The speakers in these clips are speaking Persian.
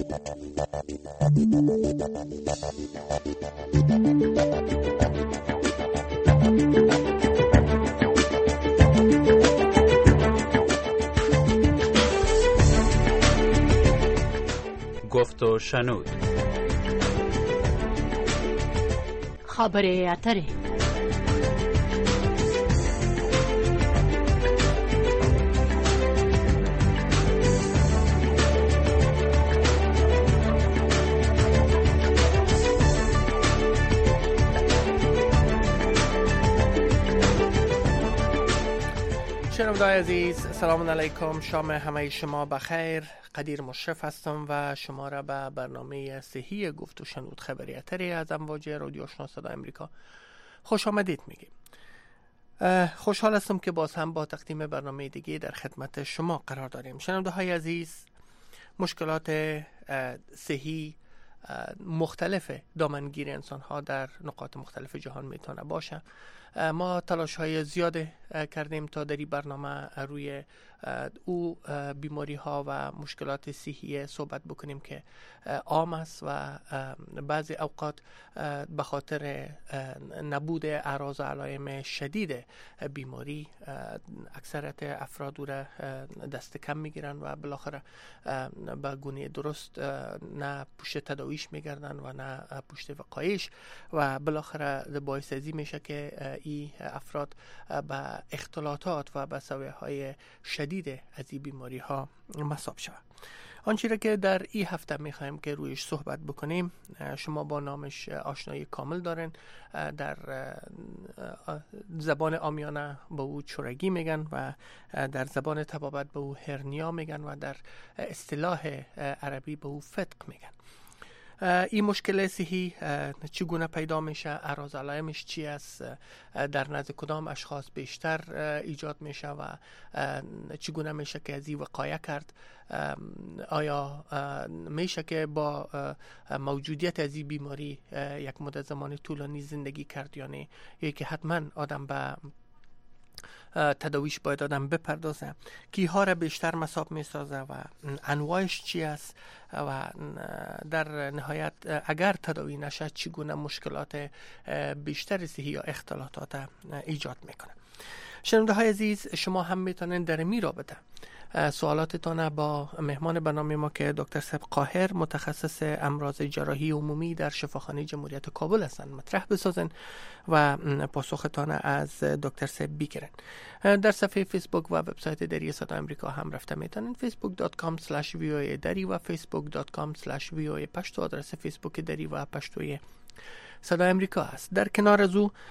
گفت و شنود. خبر اتره. شنوندگان عزیز، سلام علیکم، شام همه شما بخیر. قدیر مشرف هستم و شما را به برنامه صحی گفت و شنود خبری اتری از امواج رادیو آشنا صدای امریکا خوش آمدید میگیم. خوشحال هستم که باز هم با تقدیم برنامه دیگه در خدمت شما قرار داریم. شنونده‌های عزیز، مشکلات صحی مختلف دامنگیر انسان ها در نقاط مختلف جهان میتونه باشه. ما تلاش های زیاد کردیم تا در این برنامه روی او بیماری ها و مشکلات صحی صحبت بکنیم که عام است و بعضی اوقات به خاطر نبود اعراض و علائم شدید بیماری اکثریت افراد را دست کم میگیرن و بالاخره به گونه درست نه پشت تداویش میگردن و نه پشت وقایش و بالاخره باعث ازی میشه که این افراد به اختلالات و به سویه‌های شدید از این بیماری ها مصاب شود. آنچه که در این هفته میخوایم که رویش صحبت بکنیم، شما با نامش آشنایی کامل دارین. در زبان عامیانه به او چرگی میگن و در زبان طبابت به او هرنیا میگن و در اصطلاح عربی به او فتق میگن. این مشکل صحی چگونه پیدا میشه؟ اعراض علائمش چی است؟ در نزد کدام اشخاص بیشتر ایجاد میشه و چگونه میشه که از این وقایه کرد؟ آیا میشه که با موجودیت از این بیماری یک مدت زمان طولانی زندگی کرد یا نه؟ یا که حتما آدم به تداویش باید آدم بپردازه؟ کیها را بیشتر مصاب می سازه و انواعش چی است و در نهایت اگر تداوی نشه چگونه مشکلات بیشتر صحی یا اختلالات ایجاد میکنه؟ شنونده های عزیز، شما هم میتونین در می رابطه سوالاتتان با مهمان برنامه ما که دکتر سب قاهر، متخصص امراض جراحی عمومی در شفاخانه جمهوریت کابل هستند، مطرح بسازن و پاسختان از دکتر سب بگیرن. در صفحه فیسبوک و وبسایت دری صدای امریکا هم رفته میتونن. facebook.com/voa دری و facebook.com/voa پشتو آدرس فیسبوک دری و پشتوی صدای امریکا است. در کنار از او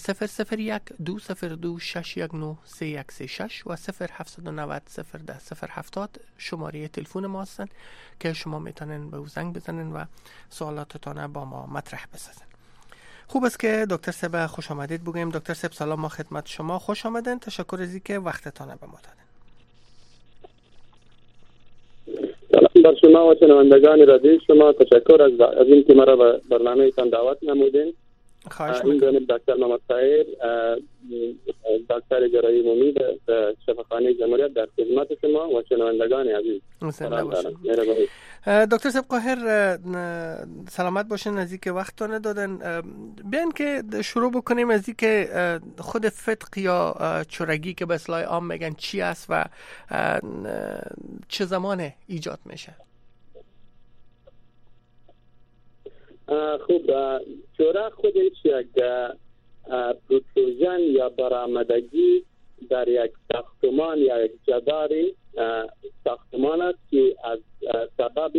001-202-619-3136 و 0-790-010-070 شماره تلفن ما هستند که شما میتونن به او زنگ بزنن و سوالاتتان با ما مطرح بسازن. خوب است که دکتر سب خوش آمدید بگویم. دکتر سب سلام، ما خدمت شما، خوش آمدین. تشکر از اینکه وقتتان به ما دادین. سلام بر شما و شنوندگان رادیو شما. تشکر از اینکه مرا به برنامه تان دعوت نمودین. خواهش این می‌کنم. جانب دکتر محمد طاهر، دکتر جراحی عمومی در شفاخانه جمهوریت در خدمت شما و شنوندگان عزیز. سلام دارم. دکتر سب قاهر، سلامت باشین، از اینکه وقتتون دادن. بیاین که شروع بکنیم از اینکه خود فتق یا چرگی که به اصطلاح عام میگن چی است و چه زمان ایجاد میشه؟ خوب، چرا خودش یک پروتروژن یا برآمدگی در یک ساختمان یا یک جدار ساختمان است که از سبب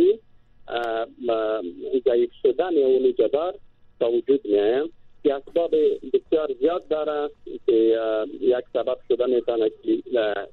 ضعیف شدن اون جدار تا وجود میآید که اسباب بسیار زیاد داره که یک سبب شده میتونه که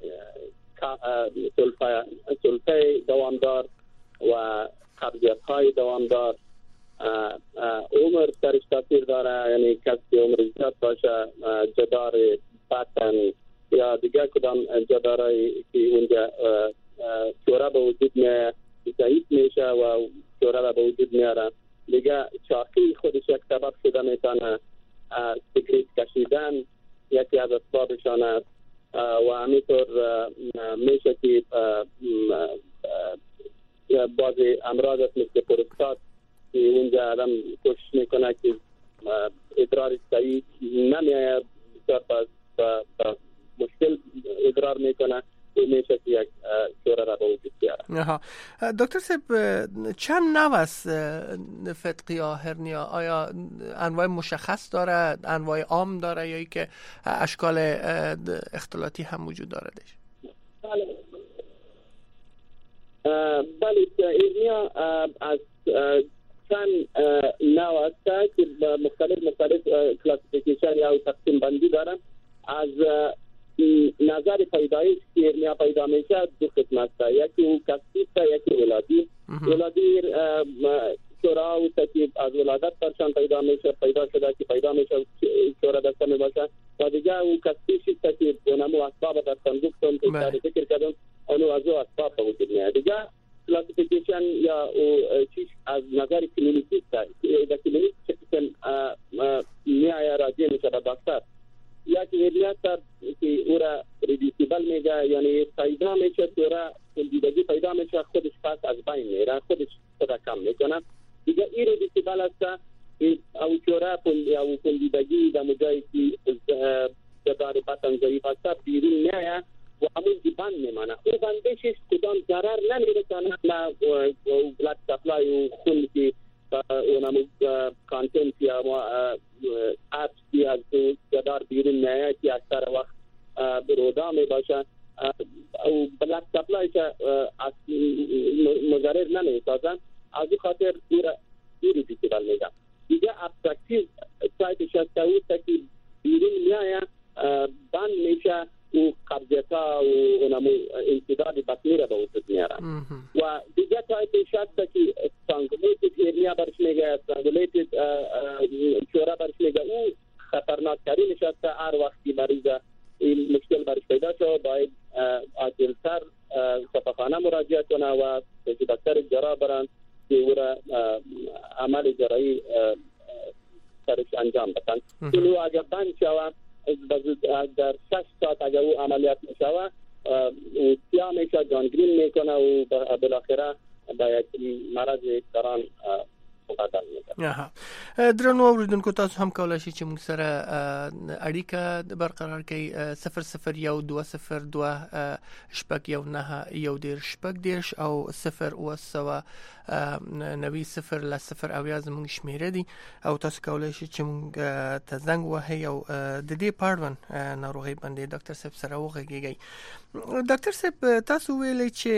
سلفه دوامدار و قبضیت های دوامدار، عمر سرش تاثیر داره، یعنی کسی عمر زیاد باشه، جدار بطن یا دیگر کدام جدارهایی که اونجا چوره به وجود میاد ضعیف میشه و چوره به وجود میاره. دیگه چاقی خودش یک سبب شده میتونه، سیگریت کشیدن یکی از اسبابشان است و همینطور میشه که بعضی امراض مثل پروستات که اونجا آدم کوشش میکنه که ادرار صحیح نمیآید، بسیار مشکل ادرار میکنه، میشه که یک شوره را به وجود بیاره. دکتر صاحب چند نوع است فتق یا هرنیا؟ آیا انواع مشخص داره، انواع عام داره، یا ای که اشکال اختلاطی هم وجود داره؟ بله هرنیا از چند نوع است که مختلف کلاسیفیکیشن یا تقسیم بندی دارن. از نظر پیدایش که هرنیا پیدا میشه دو قسم است، یکی کسبی است، یکی ولادی. ولادی شوره است که از ولادت پرشان پیدا شده که پیدا میشه شوره دسته می باشه، و دیگه او کسبی است که اونمو اسباب در صندوق تون که ذکر کردم اونو از او اسباب به وجود میاد. دیگه کلاسیفیکیشن یا چیز از نظر کلینیکی است، در کلینیک چه میایه راجع میشه به دکتر. یکی هرنیا است که او را ریدیسیبل میگه، یعنی پیدا میشه شوره پوسیدگی پیدا میشه، خودش پس از بین میره، خودش خود کم میکنه. دیگه این ریدیسیبل است او شوره یا پوسیدگی در مجایی که جدار بطن ضعیف است بیرون میایه و همون بند میمانه. او بندشش کدام ضرر نمیرسانه، نه بلد سپلای و خون که اونمو کانتنت یا اپس که از جدار بیرون میایه که اکثر وقت رودا می باشه او بلد سپلای که مضرر نمیسازن، از این خاطر ایری دیسیبل میگم. دیگه ابسترکتیو سایتش است او که بیرون میایه بند میشه و قبضیتا و اونمو انسداد بطنی را به وجود میاره. و دیگه تایپش است که استرانگولیتد هرنیا برش میگه، استرانگولیتد شوره برش میگه. او خطرناک ترینش است. هر وقتی مریض این مشکل برش پیدا شد باید عاجلتر شفاخانه مراجعه کنه و دکتر جراح برن که او را عمل جراحی سرش انجام بدن. اینو اگر بند شود در 6 ساعت اگر او عملیات میشود سیاه میشه، گانگرین میکنه و بالاخره به یک مرض کران مبدل میشه. درنو اوریدونکو تاسو هم کولای شئ چې موږ سره اړیکه برقرار کړئ 00122 شپږ یو نه یو دېرش شپږ دېرش او 0 اویا زموږ شمیره دي او تاسو کولای شئ چې موږ ته زنګ ووهئ او د دې پاړوند ناروغۍ باندې ډاکټر صاحب سره وغږیږئ. ډاکټر صاحب تاسو ویلي چې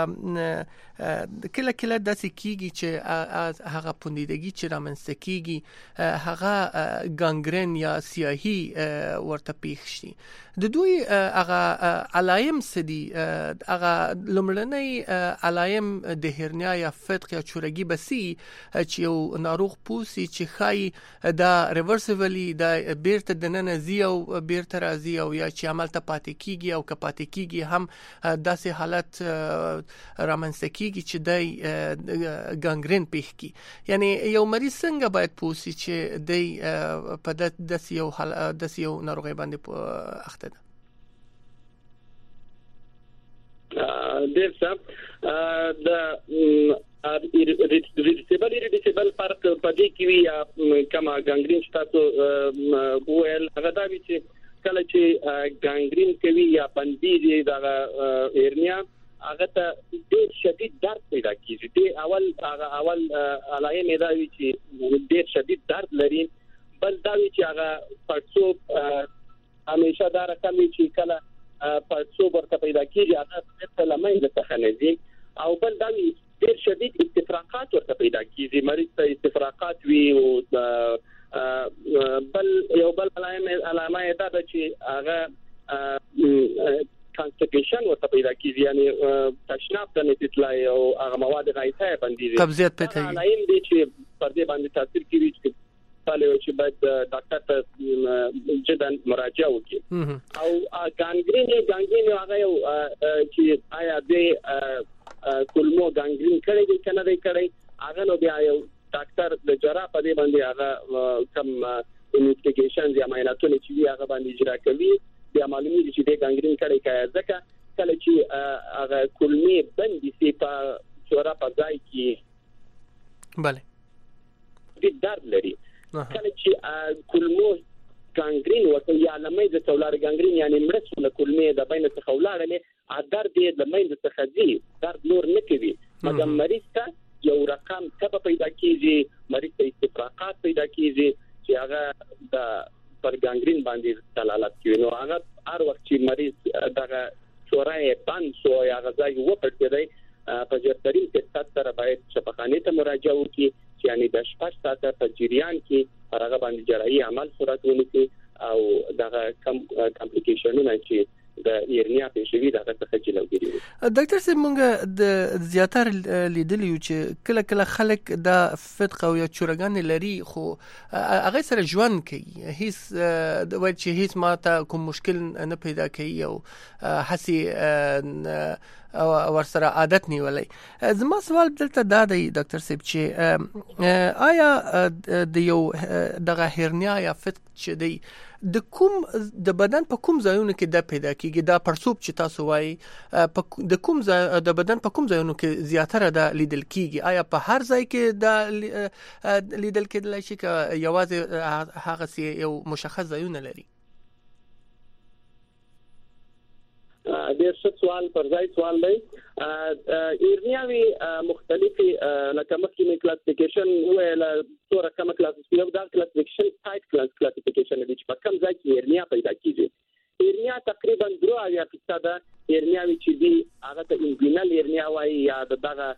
کله داسې کیږي چې هغه پوندیدګي چې رامنځته کیږي هغه ګانګرین یا سیاهي ورته پیښ شي. د دوی هغه علایم سدي هغه لومړنۍ علایم د هرنیا یا فتق یا چورګي بسی چې یو ناروغ پوسی چې خای دا ریورسیبلی دا بیرته دننه زی او بیرته راځي او یا چې عمل ته پاتې کیږي او کپاتې کیږي هم داسې حالت رامنځته کیږي چې دای ګانګرین پیښ کی. یعنی یو مریض څنګه باید پوسی چې دای په داسې یو ناروغي باندې اخته ده؟ ډیر ښه. د ریډیسیبل فرق په دې کې وی کما ګانګرین تاسو وویل هغه دا وی چې کله چې ګانګرین کوي یا بندي د هرنیا هغه ته ډیر شدید درد پیدا کیږي. د اول علایمې دا وی چې ډیر شدید درد لري. بل دا وی چې هغه پړسوب همیشه دا رقمي چې کله پړسوب ورته پیدا کیږي هغه څه لمنځه تخنځي. او بل دا وی ډیر شدید استفراقات ورته پیدا کیږي، مریض ته استفراقات وی او بل علامه دا ده چې هغه کانسټیپیشن ورته پیدا کیږي، یعنی تشناب ته نتیتلای او هغه مواد غایطه باندې قبضیت پته علایم دي چې پر دې باندې تاثیر کوي چې چې باید ډاکټر ته جدا مراجعه وکړي. او ګانګرین هغه یو چې آیا د کولمو ګانګرین کړي دي کنه دی کړي هغه نو بیا یو ډاکټر د جراح په دې باندې هغه کم انویسټیګیشن یا معایناتونه چې هغه باندې اجرا کوي بیا معلومي دي چې د ګانګرین کړي کله چې هغه کولمي بندي سي په چوره په ځای کې بله درد لري. کله چې کولمو گانگرین ورته یا لمې د تولار گانگرین یعنی مړه له کولمې د بین څخه ولاړلې درد یې د مې څخه دی درد نور نه کوي مګر مریض ته یو رقم تبه پیدا کیږي مریض ته استفراقات پیدا کیږي چې هغه د پر گانگرین باندې دلالت کوي. نو هغه هر وخت چې مریض دغه چوره بند شو یا غذای وپړتي په جرترین کې سره باید شفاخانه ته مراجعه وکړي چې یعنی د شپږ ساعته په جریان کې هغه باندې جراحي عمل صورت ونیسي او دغه کمپلیکیشنونه چې د ایرنیا پېښوي دغه څخه جلوګیری. ډاکټر صاحب مونږ د زیاتره لیدلی چې کله کله خلک د فتق او یا چورګان لري خو هغه سره ژوند کوي هیڅ د وایي چې هیڅ ماته کوم مشکل نه پیدا کوي او هسي ور سره عادت نیولای. زما سوال دلته دا دی ډاکټر صاحب چې آیا د یو دغه هرنیا یا فتق چې دی د کوم د بدن په کوم ځایونو کې د پیدا کیږي دا پرسوب چې تاسو وایي د کوم د بدن په کوم ځایونو کې زیاتره د لیدل کیږي آیا په هر ځای کې د لیدل کېدلای شي که یوازې هغه یو مشخص ځایونه لري؟ ډېر ښه سوال پر ځای سوال دی. ایرنیاوي مختلفي لکه مخکې مې کلاسیفیکیشن ویل څو رقم کلاسیفیکیشن دا کلاسیفیکیشن ټایپ کلاسیفیکیشن دی چې په کوم ځای کې ایرنیا پیدا کیږي. ایرنیا تقریبا 3% ایرنیاوي چې دی هغه ته انګوینل ایرنیا وایي یا دغه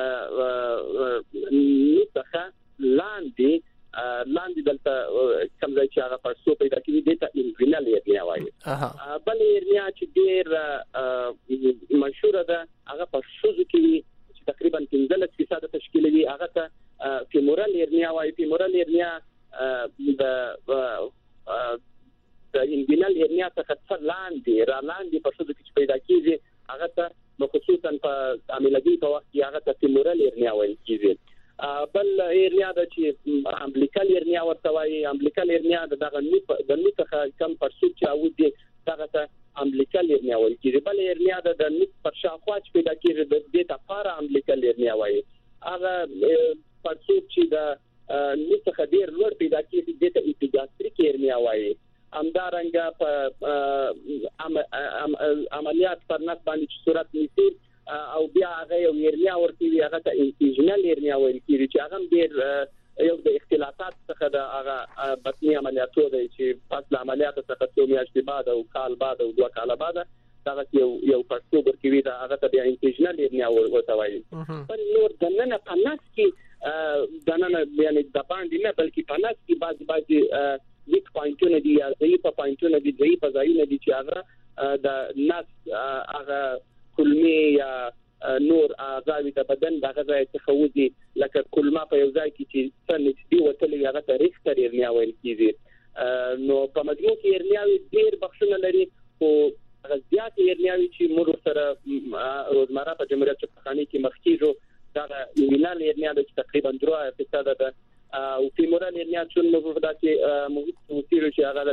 نوڅخه لاندې دلته کوم ځای چې هغه پرسو پیدا کیږي دته انګوینل ایرنیا وایي. بل ایرنیا چې ډېر مشهور ده هغه په شوزو کې چې تقریبا 15% تشکیلوي هغه ته فیمورال ایرنیا وایي. فیمورال ایرنیا د انګوینل ایرنیا څخه لاندې په شوزو کې پیدا کیږي هغه ته خصوصا په عملیاتي په وخت کې هغه ته فیمورال ایرنیا وایي کیږي. بل ایرنیا د چې امبلیکال ایرنیا ورته وایي. امبلیکال ایرنیا دغه نو څخه کم پرسوب چې او دي دغه ته امبلیکال ایرنیا وایي کیږي. بل ایرنیا د نو پر شاوخوا چې پیدا کیږي د دې لپاره امبلیکال ایرنیا وایي. هغه پرسوب چې د نو څخه ډیر لوړ پیدا کیږي د ته ایپیګاستریک ایرنیا وایي. همدارنګه په عملیات پر نس باندې صورت نیسي او بیا هغه یو ایرنیا ورته هغه ته انفیژنل ایرنیا وایي چې هغه ډیر یو د اختلافات څخه د هغه بطني عملیاتو دی چې پس د عملیاتو څخه څو میاشتې بعد او کال بعد او 2 کال بعد هغه یو پرسو ورکوي دا هغه ته بیا انفیژنل ایرنیا ورته وایي. پر نور دنه په نس کې دنه یعنی د باندې نه بلکې په نس کې بعضي ویک پوینټونه دي یا ضعیف پوینټونه دي ضعیف ځایونه دي چې هغه د نس هغه کلمې یا نور اعضاء د بدن دغه ځای څخه وځي لکه کلمه په یو ځای کې چې څنګه وتلې هغه ته ریختر ایرنیا ویل کیږي. نو په مجموع کې ایرنیاوي ډېر بخښونه لري خو غزيات ایرنیاوي چې موږ سره روزمره په جمهوریت شفاخانه کې مخکېږو دا ایرنیال ایرنیا د تقریبا 3% ده او فیمورال ایرنیا چې موږ دا چې محیط وسیرو چې هغه د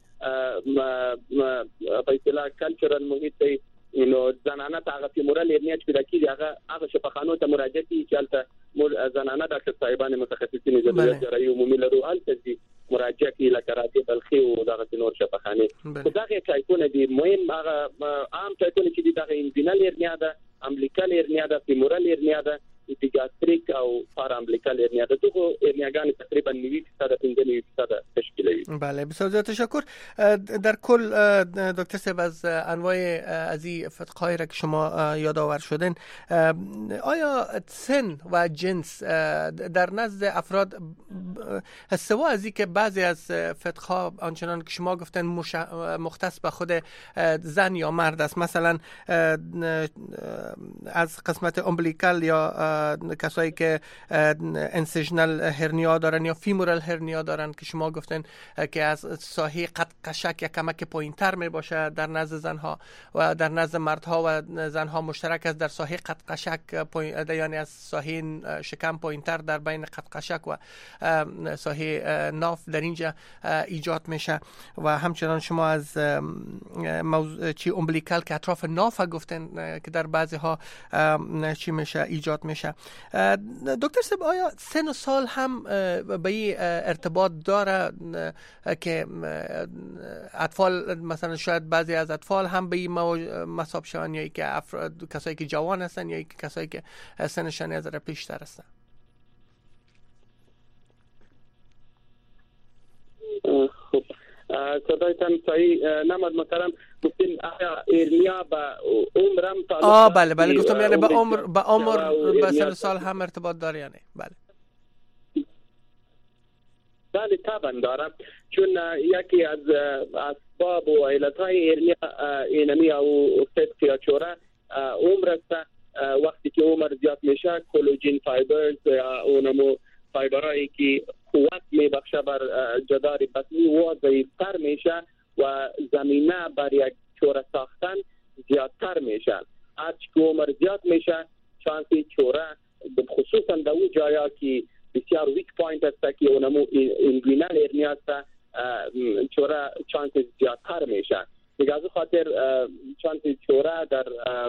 په اصطلاح کلچرل محیط نو زنانه ته فیمورال ایرنیا چې پیدا کیږي هغه شفاخانو ته مراجعه کوي چې البته زنانه ډاکټر صاحبان متخصصین ضرورت جراحي عمومي لرو البته مراجعه کوي لکه راته بلخي او دغه نور شفاخانه دغه ټایپونه دي. مهم هغه عام ټایپونه چې دغه انګوینل ایرنیا ده امبلیکال ایرنیا ده فیمورال ایرنیا ده ایپیګاستریک او پارامبلیکال ایرنیا ده. دغه ایرنیاګان تقریبا 90% تشکیلوي. بله بسیار زیاد تشکر. در کل دکتر صاحب از انواع از این فتق‌هایی را که شما یادآور شدین آیا سن و جنس در نزد افراد سوا از این که بعضی از فتق‌ها آنچنان که شما گفتن مختص به خود زن یا مرد است مثلا از قسمت امبلیکال یا کسایی که انسیژنال هرنیا دارن یا فیمورال هرنیا دارن که شما گفتن که از ساحه قد قشک یک کمک پایینتر می باشه در نزد زنها و در نزد مردها و زنها مشترک است در ساحه قد قشک یعنی از ساحه شکم پایینتر در بین قد قشک و ساحه ناف در اینجا ایجاد میشه و همچنان شما از موضوع چی امبلیکال که اطراف ناف گفتن که در بعضی ها چی میشه ایجاد میشه. دکتر صاحب آیا سن و سال هم به این ارتباط داره که اطفال مثلا شاید بعضی از اطفال هم به این مصاب شوند یا که کسایی که جوان هستن یا کسایی که سنشان از را پیشتر هستن؟ خب صدایتان صحیح نماد محترم. گفتین آیا هرنیا به عمرم تعلق بله گفتم یعنی به عمر به سن سال هم ارتباط داره یعنی بله طبعا دارم، چون یکی از اسباب و علتهای هرنیا اینمی او فسق یا چوره عمر است. وقتی که عمر زیاد میشه کلاژن فایبرز یا اونمو فایبرایی که قوت میبخشه بر جدار بطنی و ضعیفتر میشه و زمینه بر یک چوره ساختن زیادتر میشه. هرچی که عمر زیاد میشه شانس چوره خصوصا در اون جایا که بسیار ویک پوینت است که اونمو اینگوینال هرنیا است چوره شانس زیادتر میشه. دیگه از خاطر شانس چوره در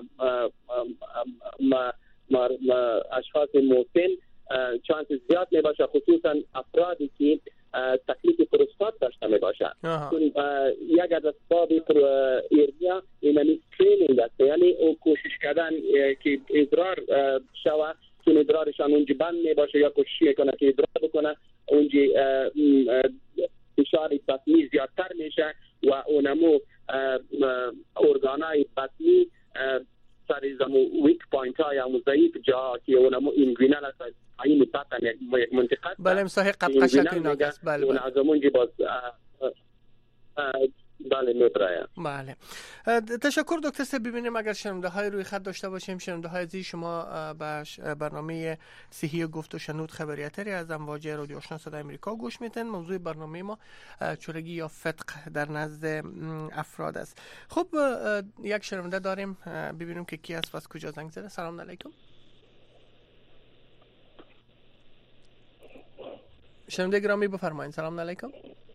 اشخاص مسن شانس زیاد می باشه، خصوصا افرادی که تکلیف پروستات داشته می باشه. یک از اسباب هرنیا اینمی اسکرینینگ است، یعنی او کوشش کردن که ادرار شوه، چون ادرارشان اونجا بند می باشه یا کوشش میکنه که ادرار بکنه اونجا فشار بطنی زیادتر میشه و اونمو ارگانای بطنی سریزمو ویک پوینت های همو ضعیف جا که اونمو اینگوینال است این بطن یک منطقه بله مساحه قد قشک ناگست اون از اونجا باز بله میبرایم. بله تشکر دکتر صاحب. ببینیم اگر شنونده های روی خط داشته باشیم. شنونده های عزیز شما به برنامه صحی گفت و شنود خبریاتری از امواج رادیو آشنا صدای امریکا گوش میتن. موضوع برنامه ما چورگی یا فتق در نزد افراد است. خب یک شنونده داریم، ببینیم که کی است و از کجا زنگ زده. سلام علیکم. شنونده گرامی بفرمایید. سلام علیکم.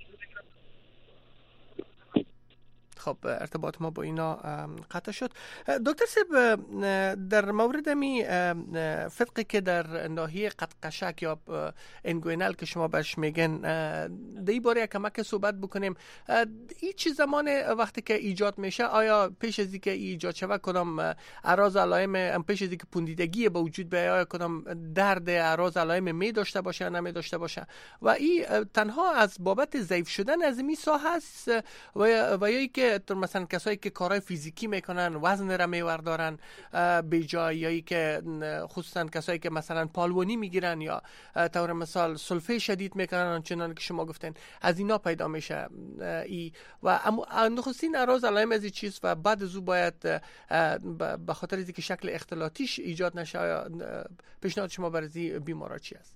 خب ارتباط ما با اینا قطع شد. دکتر صاحب در مورد می فتقی که در ناحیه قد قشک یا انگوینال که شما بهش میگن در این باره کمک صحبت بکنیم. این چه زمان وقتی که ایجاد میشه؟ آیا پیش از اینکه ایجاد شود کدام اعراض علائم پیش از اینکه پوندیدگی به وجود بیاید آیا کدام درد اعراض علائم می داشته باشه یا نمی داشته باشه؟ و این تنها از بابت ضعیف شدن از این ساحه است و یا که مثلا کسایی که کارهای فیزیکی میکنن وزن را میوردارن به جایی که خصوصا کسایی که مثلا پالونی میگیرن یا طور مثال سلفه شدید میکنن چنان که شما گفتین از اینا پیدا میشه و نخستین اعراض علائم از این چیز و بعد از او باید به خاطر اینکه شکل اختلاطیش ایجاد نشه پیشنهاد شما برای بیمارا چی است؟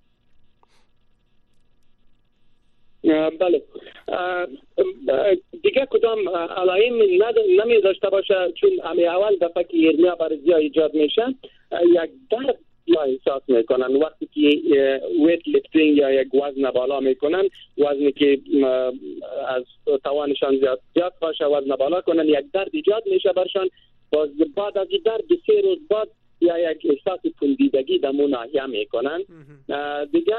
بله دیگه کدام علائم نمی داشته باشه، چون امی اول دفعه که هرنیا برزیا ایجاد میشه یک درد یا احساس میکنن وقتی که ویت لیفتینگ یا یک وزن بالا میکنن، وزنی که از توانشان زیاد باشه وزن بالا کنن یک درد ایجاد میشه برشان. باز بعد از این درد 3 روز بعد یا یک احساس پوندیدگی دمو ناحیه میکنن. دیگه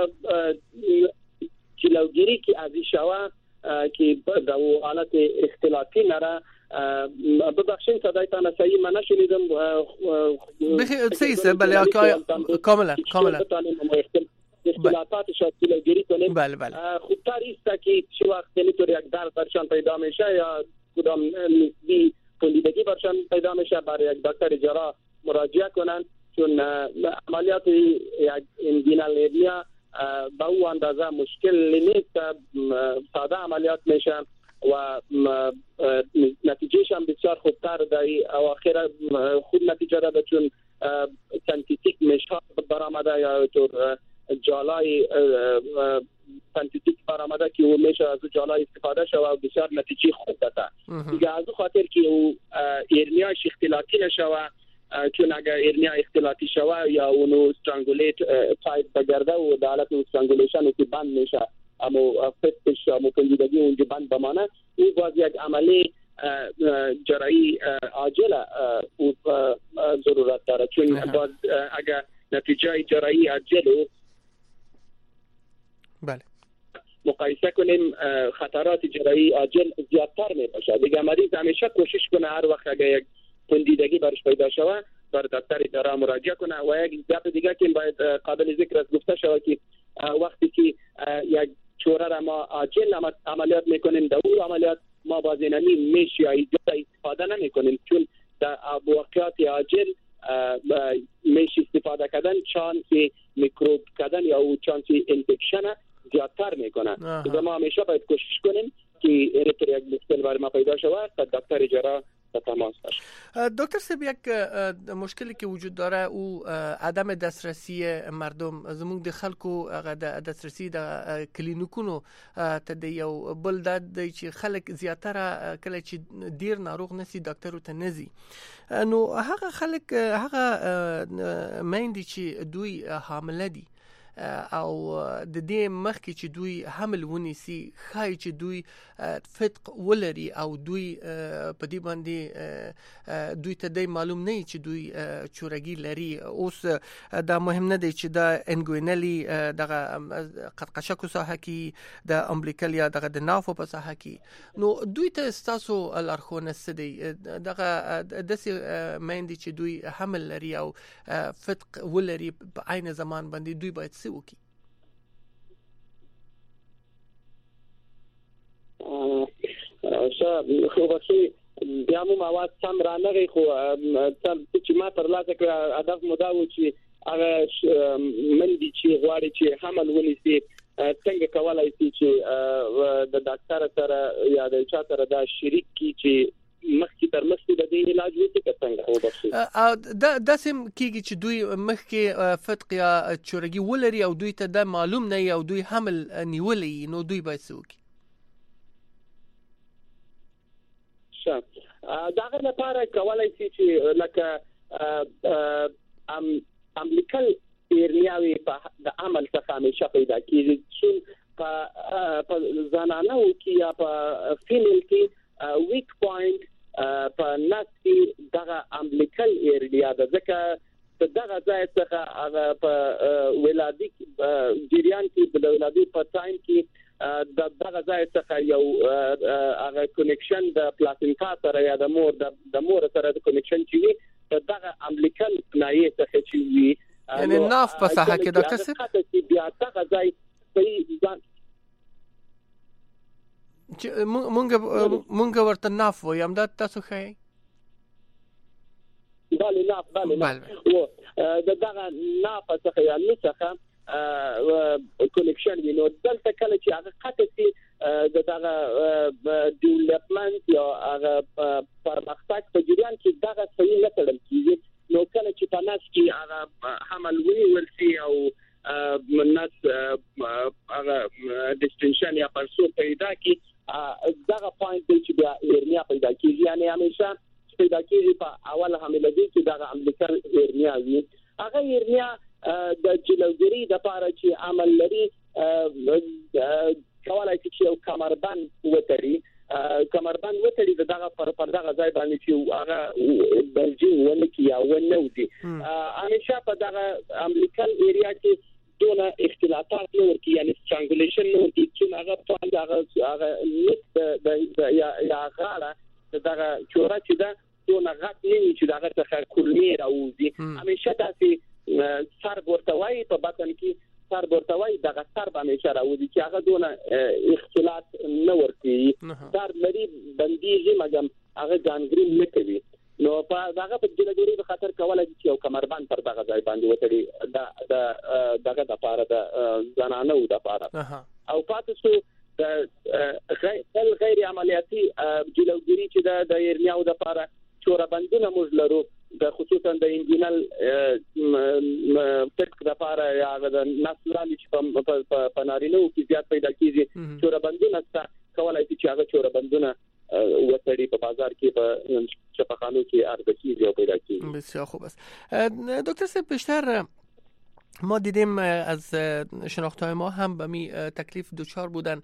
جلوگیری که از این شوه که در حالت اختلاطی نره. ببخشین صدایتان صحیح من نشنیدم. صحیح بله کاملا اختلاطاتش از جلوگیری کنیم. بله خوبتر است که چه وقت اینطور یک درد برشان پیدا میشه یا کدام نسبی پوندیدگی برشان پیدا میشه برای یک دکتر جراح مراجعه کنن، چون عملیات یک انگوینال هرنیا با او اندازه مشکل نیست، ساده عملیات میشن و نتیجهش هم بسیار خوبتر در اواخر خوب نتیجه داده، چون سنتیتیک مشها برآمده یا طور جالای سنتیتیک برآمده که او میشه از جالای استفاده شود و بسیار نتیجه خوب داده. دیگه از خاطر که او ارنیاش اختلاطی نشود، چون اگر ارنیا اختلاطی شود یا اونو استرانگولیت تایپ بگرده و در حالت استرانگولیشن او که بند میشه اما فتش اما پنجیدگی اونجا بند بمانه، این باز یک عملی جراحی عاجل او ضرورت داره، چون باز اگر نتیجه جراحی عاجل بله مقایسه کنیم خطرات جراحی عاجل زیادتر می باشه. دیگه مریض همیشه کوشش کنه هر وقت اگر یک پندیدگی برش پیدا شود بر دکتر اداره مراجعه کنه. و یک گپ دیگه که باید قابل ذکر است گفته شود که وقتی که یک چوره را ما عاجل عملیات میکنیم در اون عملیات ما باز اینمی میش یا ایجاد استفاده نمی کنیم، چون در واقعات عاجل میش استفاده کردن چانس میکروب کردن یا او چانس انفکشن زیادتر میکنه. دیگه ما همیشه باید کوشش کنیم که اینطور یک مشکل برای ما پیدا شود تا دکتر اجرا تماس باشه. دکتر صاحب، یک مشکلی که وجود داره او عدم دسترسی مردم زموږ د خلکو دسترسی د کلینیکونو ته د یو بل د چې خلک زیاتره کله چې ډیر ناروغ نسی ډاکټر ته نزي، نو هغه خلک هغه میندې چې دوی حامله دي او د دې مخکې چې دوی حمل ونیسي خای چې دوی فتق ولري او دوی په دې باندې دوی ته د معلوم نه چې دوی چورګي لري. اوس دا مهم نه دی چې دا انګوینلی دغه قشکو ساحه کې د امبلیکل یا دغه د نافو په ساحه کې، نو دوی ته تاسو لارښوونه څه دی دغه داسې میندې چې دوی حمل لري او فتق ولري په عین زمان باندې دوی باید څه وکړي؟ خو بخي بیا مو مواد سم را نغی، خو چې ما تر لاسه کړ هدف مو دا و چې هغه مندي چې غواړي چې حمل ونیسي څنګه کولای شي چې د ډاکټر سره یا د چا سره دا شریک کی چې مخکې تر مخکې د دې علاج وکړي څنګه هو بخښي دا سم کیږي چې دوی مخکې فتق یا چورګي ولري او دوی ته دا معلوم نه او دوی حمل نیولې، نو دوی باید څه وکړي؟ داغه لپاره کولای شي چې لکه امبلیکل ایرنیاوي په د عمل څخه همیشه پیدا کیږي، چې په زنانو کې یا په فیمیل کې ویک پوینټ په نس کې دغه امبلیکل ایریا ده، ځکه دغه ځای څخه هغه په ولادي جریان کې د ولادي په ټایم کې دغه ځای څخه یو هغه کنیکشن د پلاسینټا سره یا د مور سره د کنیکشن چې دغه امبلیکل نایې څخه چې وي یعنی ناف په ساحه کې ډاکټر صاحب بیا دغه ځای په مونږ ورته ناف وایم، دا تاسو ښایي؟ بله ناف او دغه ناف څخه یا نڅخه کنیکشن وینو دلته کله چې هغه قطعي دغه ډیولپمنٹ یا هغه پرمختګ په جریان کې دغه صحیح نه تړل کیږي، نو کله چې په نس کې هغه حمل ونیول شي او نس هغه ډیسټنشن یا پرسور پیدا کی دغه پوینټ چې بیا ایرنیا پیدا کیږي، یعنی همیشه پیدا کیږي په اول حملګي کې دغه امبلیکل ایرنیا وي. هغه ایرنیا د جلوګری د لپاره چې عمل لري کولای شي چې یو کمربند وتړي دغه پر دغه ځای باندې چې هغه بلجي ولکه یا ونودي همیشه په دغه امبلیکل ایریا کې دونه اختلاطات نه ورکی، یعنی سترانګولیشن نه ورکی، چې هغه د یا غاړه دغه چوره چې دا دونه غټ نه وي چې دغه څخه کولمې راوځي. همیشه داسې سر ورتوي په بطن کې سر ورتوي دغه سر همیشه راوځي چې هغه دونه اختلاط نه ورکی، سر لري بنديږي مګم هغه ګانګرین نه کوي، نو په دغه په جلګوري په خاطر کولای شي یو کمربند پر دغه ځای باندې وتړي دغه د لپاره د زنانو د لپاره او پاتې سو غیر عملیاتي جلګوري چې د ایرنیاو د لپاره چوره بندونه موږ لرو خصوصا د انجینل فکر لپاره یا د نسلاني چې په نارینه کې زیات پیدا کیږي چوربندونه است کولای شي چې هغه چوربندونه وسړي په بازار کې په شفاخانو کې عرضه کیږي او پیدا کیږي. بسیار خوب است. دکتر صاحب بیشتر ما دیدیم از شناخته‌های ما هم به می تکلیف دوچار بودن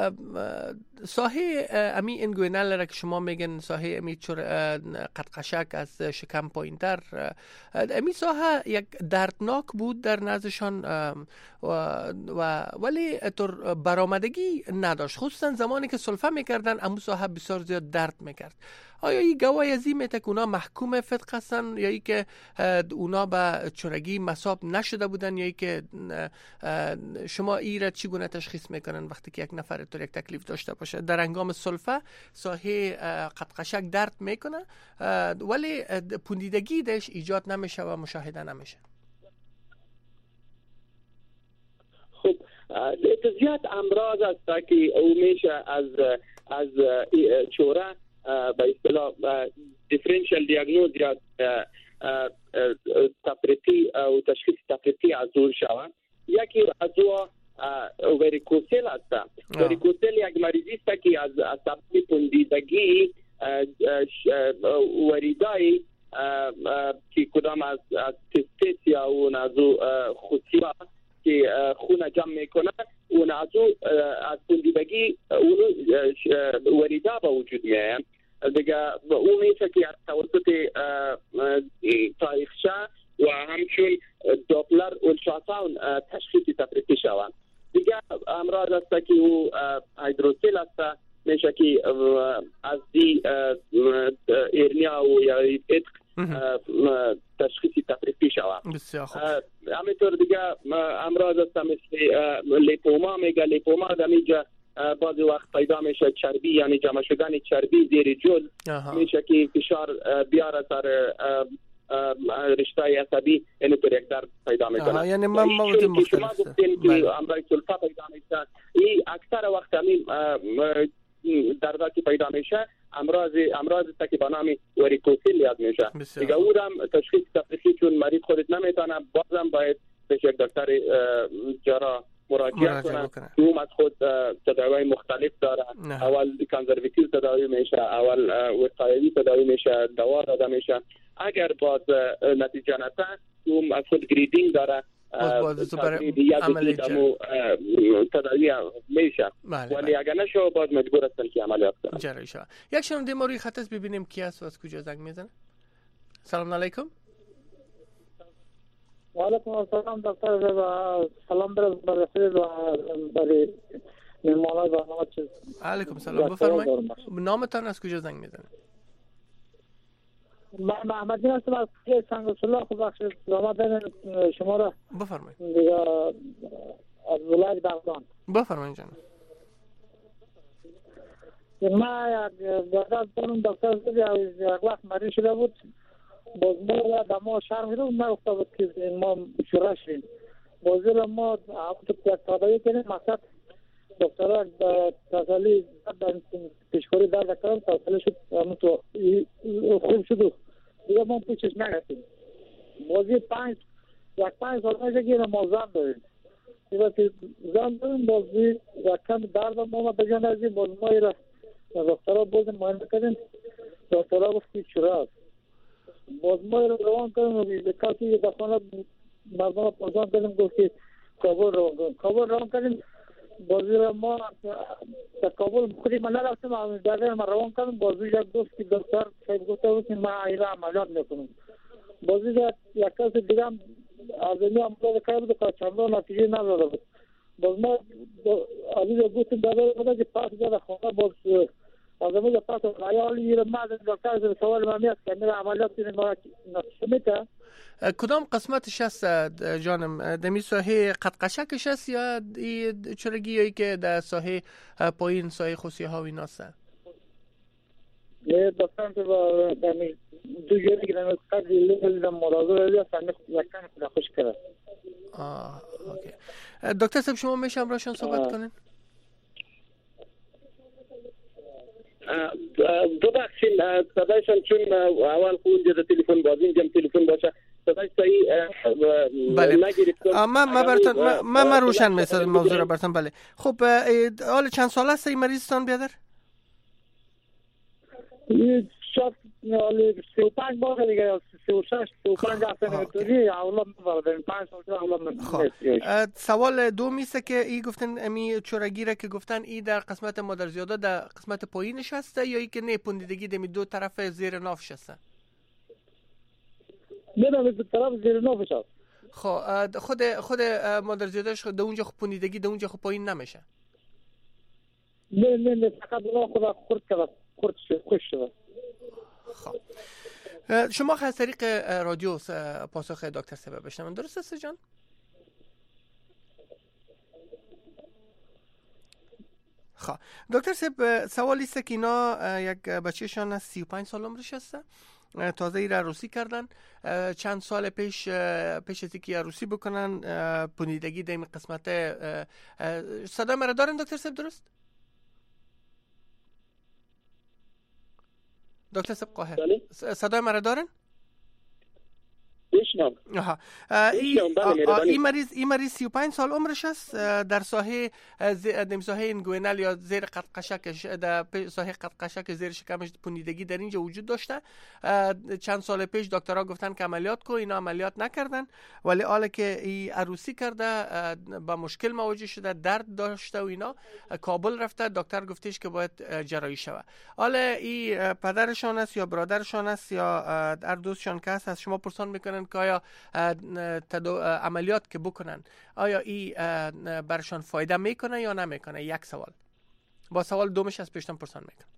ساحه امی انگوینال را که شما میگن ساحه امی قدقشک از شکم پایینتر امی ساحه یک دردناک بود در نزدشان و ولی طور برآمدگی نداشت، خصوصا زمانی که سلفه میکردن امو ساحه بسیار زیاد درد میکرد. آیا این گواهی ازی میته که اونا محکوم فتق هستن یا ای که اونا به چرگی مصاب نشده بودن یا ای که شما ای را چگونه تشخیص میکنن وقتی که یک نفر طور یک تکلیف داشته باشه در هنگام سلفه ساحه قدقشک درد میکنه ولی پوندیدگی دش ایجاد نمیشه و مشاهده نمیشه؟ خب زیاد امراض است که او میشه از چوره به اصطلاح دیفرنشیال دیاگنوز یا تفریطی او تشخیص تفریطی از او شود. یکی از او وریکوسل است. وریکوسل یک مریضی است که از سبب پوندیدگی وریدای که کدام از تستیس یا اون از خوسیا که خون جمع میکنه اون از پوندیدگی اون وریدا به وجود میاد دیگه. اون میشه که از توسط تاریخچه و همچون دوپلر اولتراساوند تشخیص تفریطی شود. دیگه امراض است که او هیدروسیل است، میشه که از دی ایرنیا و یا اتق تشخیصی تفریطی شود. همینطور دیگه امراض است مثل لیپوما میگه. لیپوما دمیجا بعضی وقت پیدا میشه چربی یعنی جمع شدن چربی زیر جلد میشه که فشار بیاره سر رشته عصبی یعنی پر یک درد پیدا میکنه. یعنی مواد مختلف شما گفتین که امراض سلفه پیدا میشه این اکثر وقت همین دردی که پیدا میشه امراض است که به نام وریکوسل یاد میشه. دیگه او هم تشخیص تفریطی چون مریض خودت نمیتونه بازم باید به یک دکتر جراح مراجعه کنه. اون از خود تداوی مختلف داره. اول کانزرواتیو تداوی میشه، اول وقایوی تداوی میشه، دوا داده میشه. اگر باز نتیجه نده اون از خود گریدینگ داره. تداوی میشه ولی اگر نشو باز مجبور هستن که عملیات کنن. جراحی شود. یک شنونده ما روی خط است ببینیم کی است و از کجا زنگ میزنه. سلام علیکم. و علیکم السلام دکتر و سلام برای مهمانان برنامه. علیکم سلام، بفرمایید نامتان از کجا زنگ میزنه؟ من احمدی هستم از سنگ الله. خب بخشید زمان شما را بفرمایید. از ولایت بغلان. بفرمایید جان. من یک دکتر یک وقت مریض شده بود باز ما دما شرم رو نگفته بود که ما شروع شدیم بازی را ما یک تداوی کنیم مقصد دکتر تسلی پیشخوری درد کردم تسلی شد خوب شد دیگه ما پیشش نگفتیم بازی پنج سال میشه که ما زن داریم دیگه که زن داریم بازی یک کم درد ما بجان ازی باز ما را دکتر را بازی معاینه کردیم دکتر را گفت که شروع است باز ما رو روان کردیم و کسی دفعه مردم را پرسان کردیم گفت که کابل روان کردیم بازی را ما در کابل خودی من نرفتیم در ما روان کردیم بازی یک دوست که دکتر صاحب گفته بود که ما ایران عملیات میکنیم بازی یک کسی دیگه هم از اینی عملیات کرده بود که چندان نتیجه نداده بود باز ما عزیز گفتیم داده بود که پاس جاده خونه باز از امروز پاس رایالی را ما دکتر سوال ما میاد که میره عملیات کنیم ما نمیته. کدام قسمتش هست جانم؟ دمی ساحه قدقشکش هست یا چرگی که در ساحه پایین ساحه خوسیه ها و این هست؟ نه دکتر تو دمی دو جوری که دمی قدری لیل دم مرازو لیل سامی یکن خدا خوش کرد. اوکی. دکتر صاحب شما میشه همراهشان صحبت کنین؟ ببخشید صدایشان چون اول خونده در تلفن بازی اینجا تلفن باشه صدای صحیح نگرفتم. من روشن مثل موضوع را براتون. بله خب حال چند سال است این مریضتان بیادر؟ شاید 35 بار دیگه 36 35 هفته توی اولاد نبردن 5 سال اولاد. سوال دوم است که ای گفتن امی چورگیره که گفتن ای در قسمت مادرزیاده در قسمت پایین نشسته یا ای که نه پوندیدگی دمی دو طرف زیر ناف شسته؟ نه دو طرف زیر ناف شد. خود مادرزیادهش در اونجا خود پوندیدگی در اونجا خود پایین نمیشه؟ نه فقط خدا خورد کرد خوش شد. شما از طریق رادیو پاسخ دکتر سبب بشنوید، درست است جان؟ خب دکتر سب سوالی است که اینا یک بچه‌شان از 35 سال عمرش است، تازه ای را عروسی کردن. چند سال پیش از اینکه عروسی بکنن پوندیدگی در این قسمت صدا مرا دارن دکتر سب درست؟ دکتر سب قاهر صدای مرا دارن؟ این مریض 35 سال عمرش است، در ساحه اینگوینال یا زیر قدقشک در ساحه قدقشک زیر شکمش پوندیدگی در اینجا وجود داشته. چند سال پیش دکترها گفتن که عملیات کو، اینا عملیات نکردن، ولی حالا که ای عروسی کرده با مشکل مواجه شده، درد داشته و اینا، کابل رفته، دکتر گفتش که باید جراحی شود. حالا ای پدرشان است یا برادرشان است یا هر دوستشان کس از شما پرسان میکنن که آیا عملیات که بکنن آیا ای برشان فایده میکنه یا نمیکنه؟ یک سوال. با سوال دومش از پیشتم پرسان میکنم.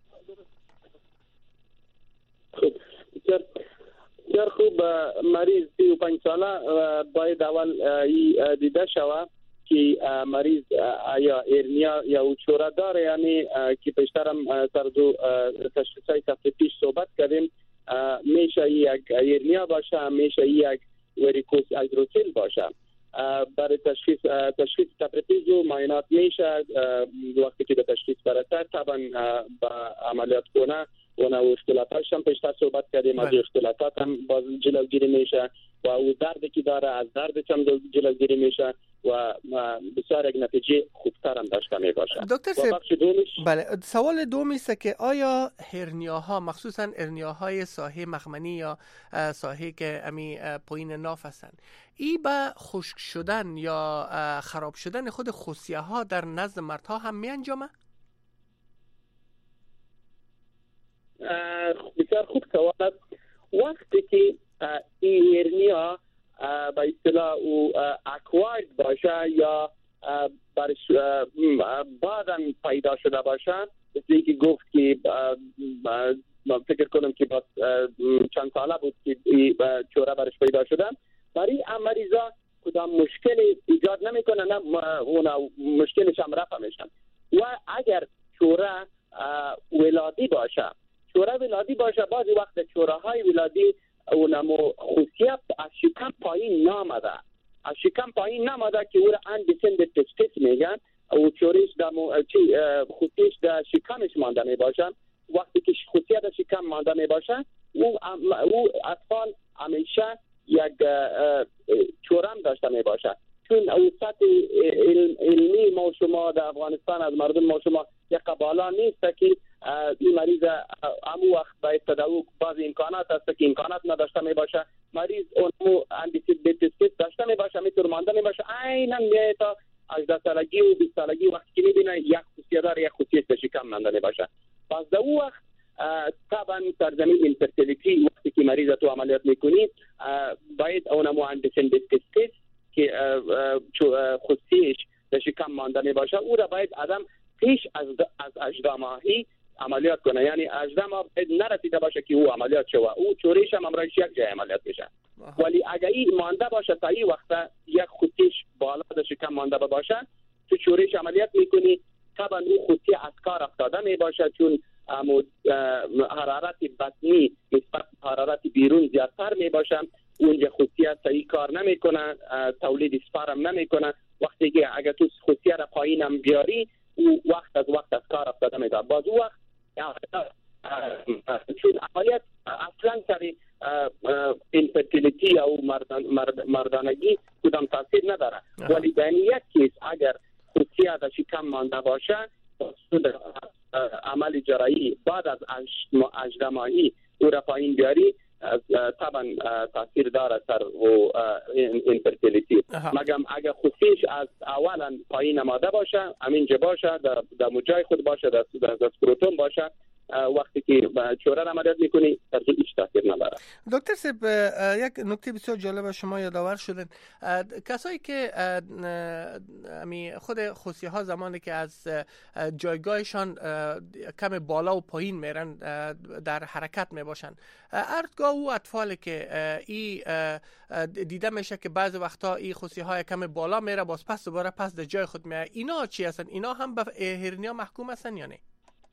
بسیار خوب. مریض 35 ساله باید اول دیده شوه که مریض یا ارنیا یا چوره داره، یعنی که پیشترم سردو تشخیصای هفته پیش صحبت کردیم. میشه یک ارنیا باشه، میشه یک وریکوس هیدروسیل باشه. برای تشخیص تپرتیز و معاینات میشه. وقتی که به تشخیص برسه طبعا با عملیات کنه و اختلافاتش هم پیشتر صحبت کردیم، از اختلافات هم باز جلوگیری میشه و او دردی که داره از دردش هم جلوگیری میشه و بسیار یک نتیجه خوبتر هم داشته میباشه. دکتر سب بله، سوال دوم است که آیا هرنیاها مخصوصا هرنیاهای ساحه مخمنی یا ساحه که امی پایین ناف هستند، ای به خشک شدن یا خراب شدن خود خصیه ها در نزد مردها هم می انجامه؟ بسیار خوب سوال است. وقتی که این هرنیا به اصطلاح او اکواید باشه یا برش بعداً پیدا شده باشه، مثل که گفت که من فکر کنم که چند ساله بود که چوره برش پیدا شده، برای مریضا کدام مشکلی ایجاد نمیکنه، نه اون مشکلش هم رفع میشن. و اگر چوره ولادی باشه، بعضی وقت چوره های ولادی اونمو خصیت از شکم پایین نامده که او را اندیسند تستیس میگن. او چوریش خصیش در شکمش مانده میباشه. وقتی که خصیت در شکم مانده میباشه او اطفال همیشه یک چورم داشته میباشه. چون او سطح علمی ما شما در افغانستان از مردم ما شما یک بالا نیست که این مریض همو وقت باید تداوی بعض امکانات هست که امکانات نداشته می باشه. مریض اونمو اندیسیت داشته می باشه، میتور مانده می باشه، عیناً میای تا 18 سالگی و 20 سالگی وقتی که میبینه یک خصیه داره، یک خصیه در شکم مانده می باشه. پس در اون وقت طبعا سرزمین اینفرتیلیتی وقتی که مریض تو عملیات میکنی باید اونمو اندیسیت که خصیهش در شکم مانده می باشه، او را باید آدم پیش از 18 ماهی عملیات کنه. یعنی 18 ماه نرسیده باشه که او عملیات شوه، او چوریش هم امرایش یک جای عملیات میشه. ولی اگر این مانده باشه تا این وقت یک خصیش بالا در شکم مانده باشه، تو چوریش عملیات میکنی، طبعا او خصیه از کار افتاده می باشه، چون حرارت بطنی نسبت حرارت بیرون زیادتر می باشه، اونجا خصیه صحیح کار نمیکنه، تولید اسپرم نمیکنه. وقتی که اگر تو خصیه را پایین هم بیاری او وقت از کار افتاده میده. باز او وقت چون عملیات اصلا سر اینفرتیلیتی یا مردانگی کدام تاثیر نداره، ولی در یک کیس اگر خصوصیاتش کم مانده باشه عمل جراحی بعد از 18 ماهی او را پایین بیاری طبعا تاثیر داره سر و اینفرتیلیتی. مگم اگر خصوصیش از اولا پایین آمده باشه، همینجا باشه، در مجای خود باشه، در سکروتوم باشه، وقتی که چوره را عملیات میکنی در هیچ تاثیر نداره. دکتر صاحب یک نکته بسیار جالب شما یادآور شدن، کسایی که خود خصیه ها زمانی که از جایگاهشان کم بالا و پایین میرن در حرکت میباشن، ارتگاه او اطفالی که ای دیده میشه که بعضی وقتا ای خصیه های کم بالا میره باز پس دوباره پس در جای خود میاد، اینا چی هستن؟ اینا هم به هرنیا محکوم هستن یا نه؟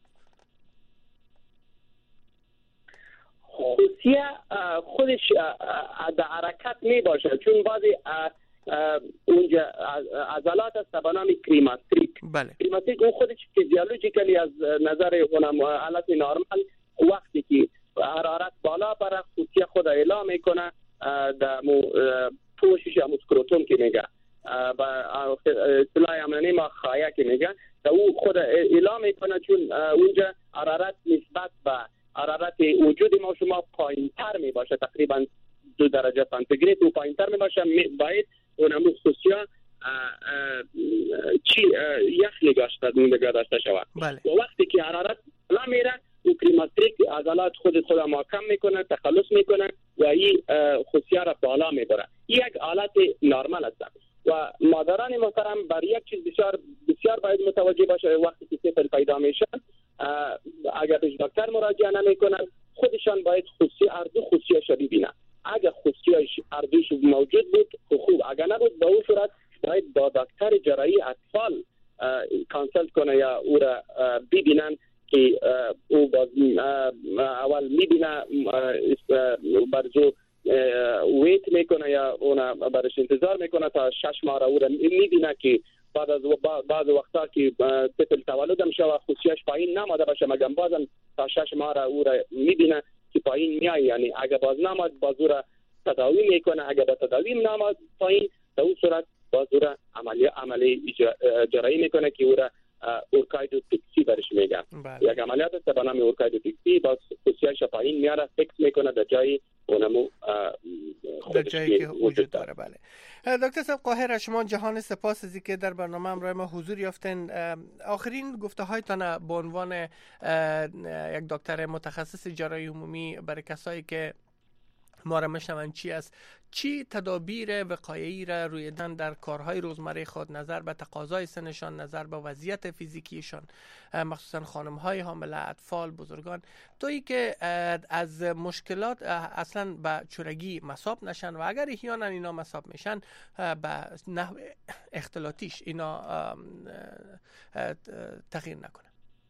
خصیه خودش در حرکت می باشه، چون بعضی اونجا عضلات است به نام کریماتریک. بله. کریماتریک اون خودش فیزیولوژیکلی از نظر اونم حالت نرمال وقتی که حرارت بالا بره خصیه خود اعلام میکنه در پوشش اسکروتوم که میگه و اصطلاح امنی ما خایه که میگه او خود اعلام میکنه، چون اونجا حرارت نسبت به حرارت وجود ما شما پایین تر می باشه، تقریبا 2 درجه سانتیگراد و پایین تر می باشه، باید اونمو خصوصیات یخ نگاه داشته شود. و وقتی که حرارت بالا میره و کریماتریک عضلات خود محکم میکنه، تخلص میکنه و این خصوصیه را بالا میبره. یک حالت نرمال است و مادران محترم بر یک چیز بسیار بسیار باید متوجه باشه. وقتی که طفل پیدا میشه اگر به دکتر مراجعه نمیکنن خودشان باید خصوصیه‌اش را ببینن. اگر خصوصیه‌اش اردوش موجود بود خوب، اگر نبود به اون صورت باید با دکتر جراحی اطفال کانسلت کنه یا او را ببینن که او اول میبینه برزو ویت میکنه یا اون برش انتظار میکنه تا 6 ماه را او را میبینه که بعد از بعض وقتا که طفل تولد میشه و خصوصیه‌اش پایین نماده باشه، مگم بازم تا 6 ماه را او را میبینه که پایین میاد، یعنی اگر باز نماد باز او را تداوی میکنه، اگر با تداوی نماد پایین در اون صورت باز او را عملی جراحی میکنه که او را اورکایدوتکسی برش میگن. یک عملیات است به نام اورکایدوتکسی، باز خصوصیه‌اش پایین میاره، فکس میکنه در جایی اونمو در جایی که وجود داره. بله دکتر صاحب قاهر، شما جهان سپاس از اینکه در برنامه همراه ما حضور یافتین. آخرین گفته هایتان به عنوان یک دکتر متخصص جراحی عمومی برای کسایی که ما را میشنون چی است؟ چی تدابیر وقایعی را روی دادن در کارهای روزمره خود، نظر به تقاضای سنشان، نظر به وضعیت فیزیکیشان، مخصوصا خانم‌های حامله، اطفال، بزرگان، تویی که از مشکلات اصلا به چورگی مصاب نشن و اگر احیانا اینا مصاب میشن به نحو اختلاطیش اینا تغییر نکنه.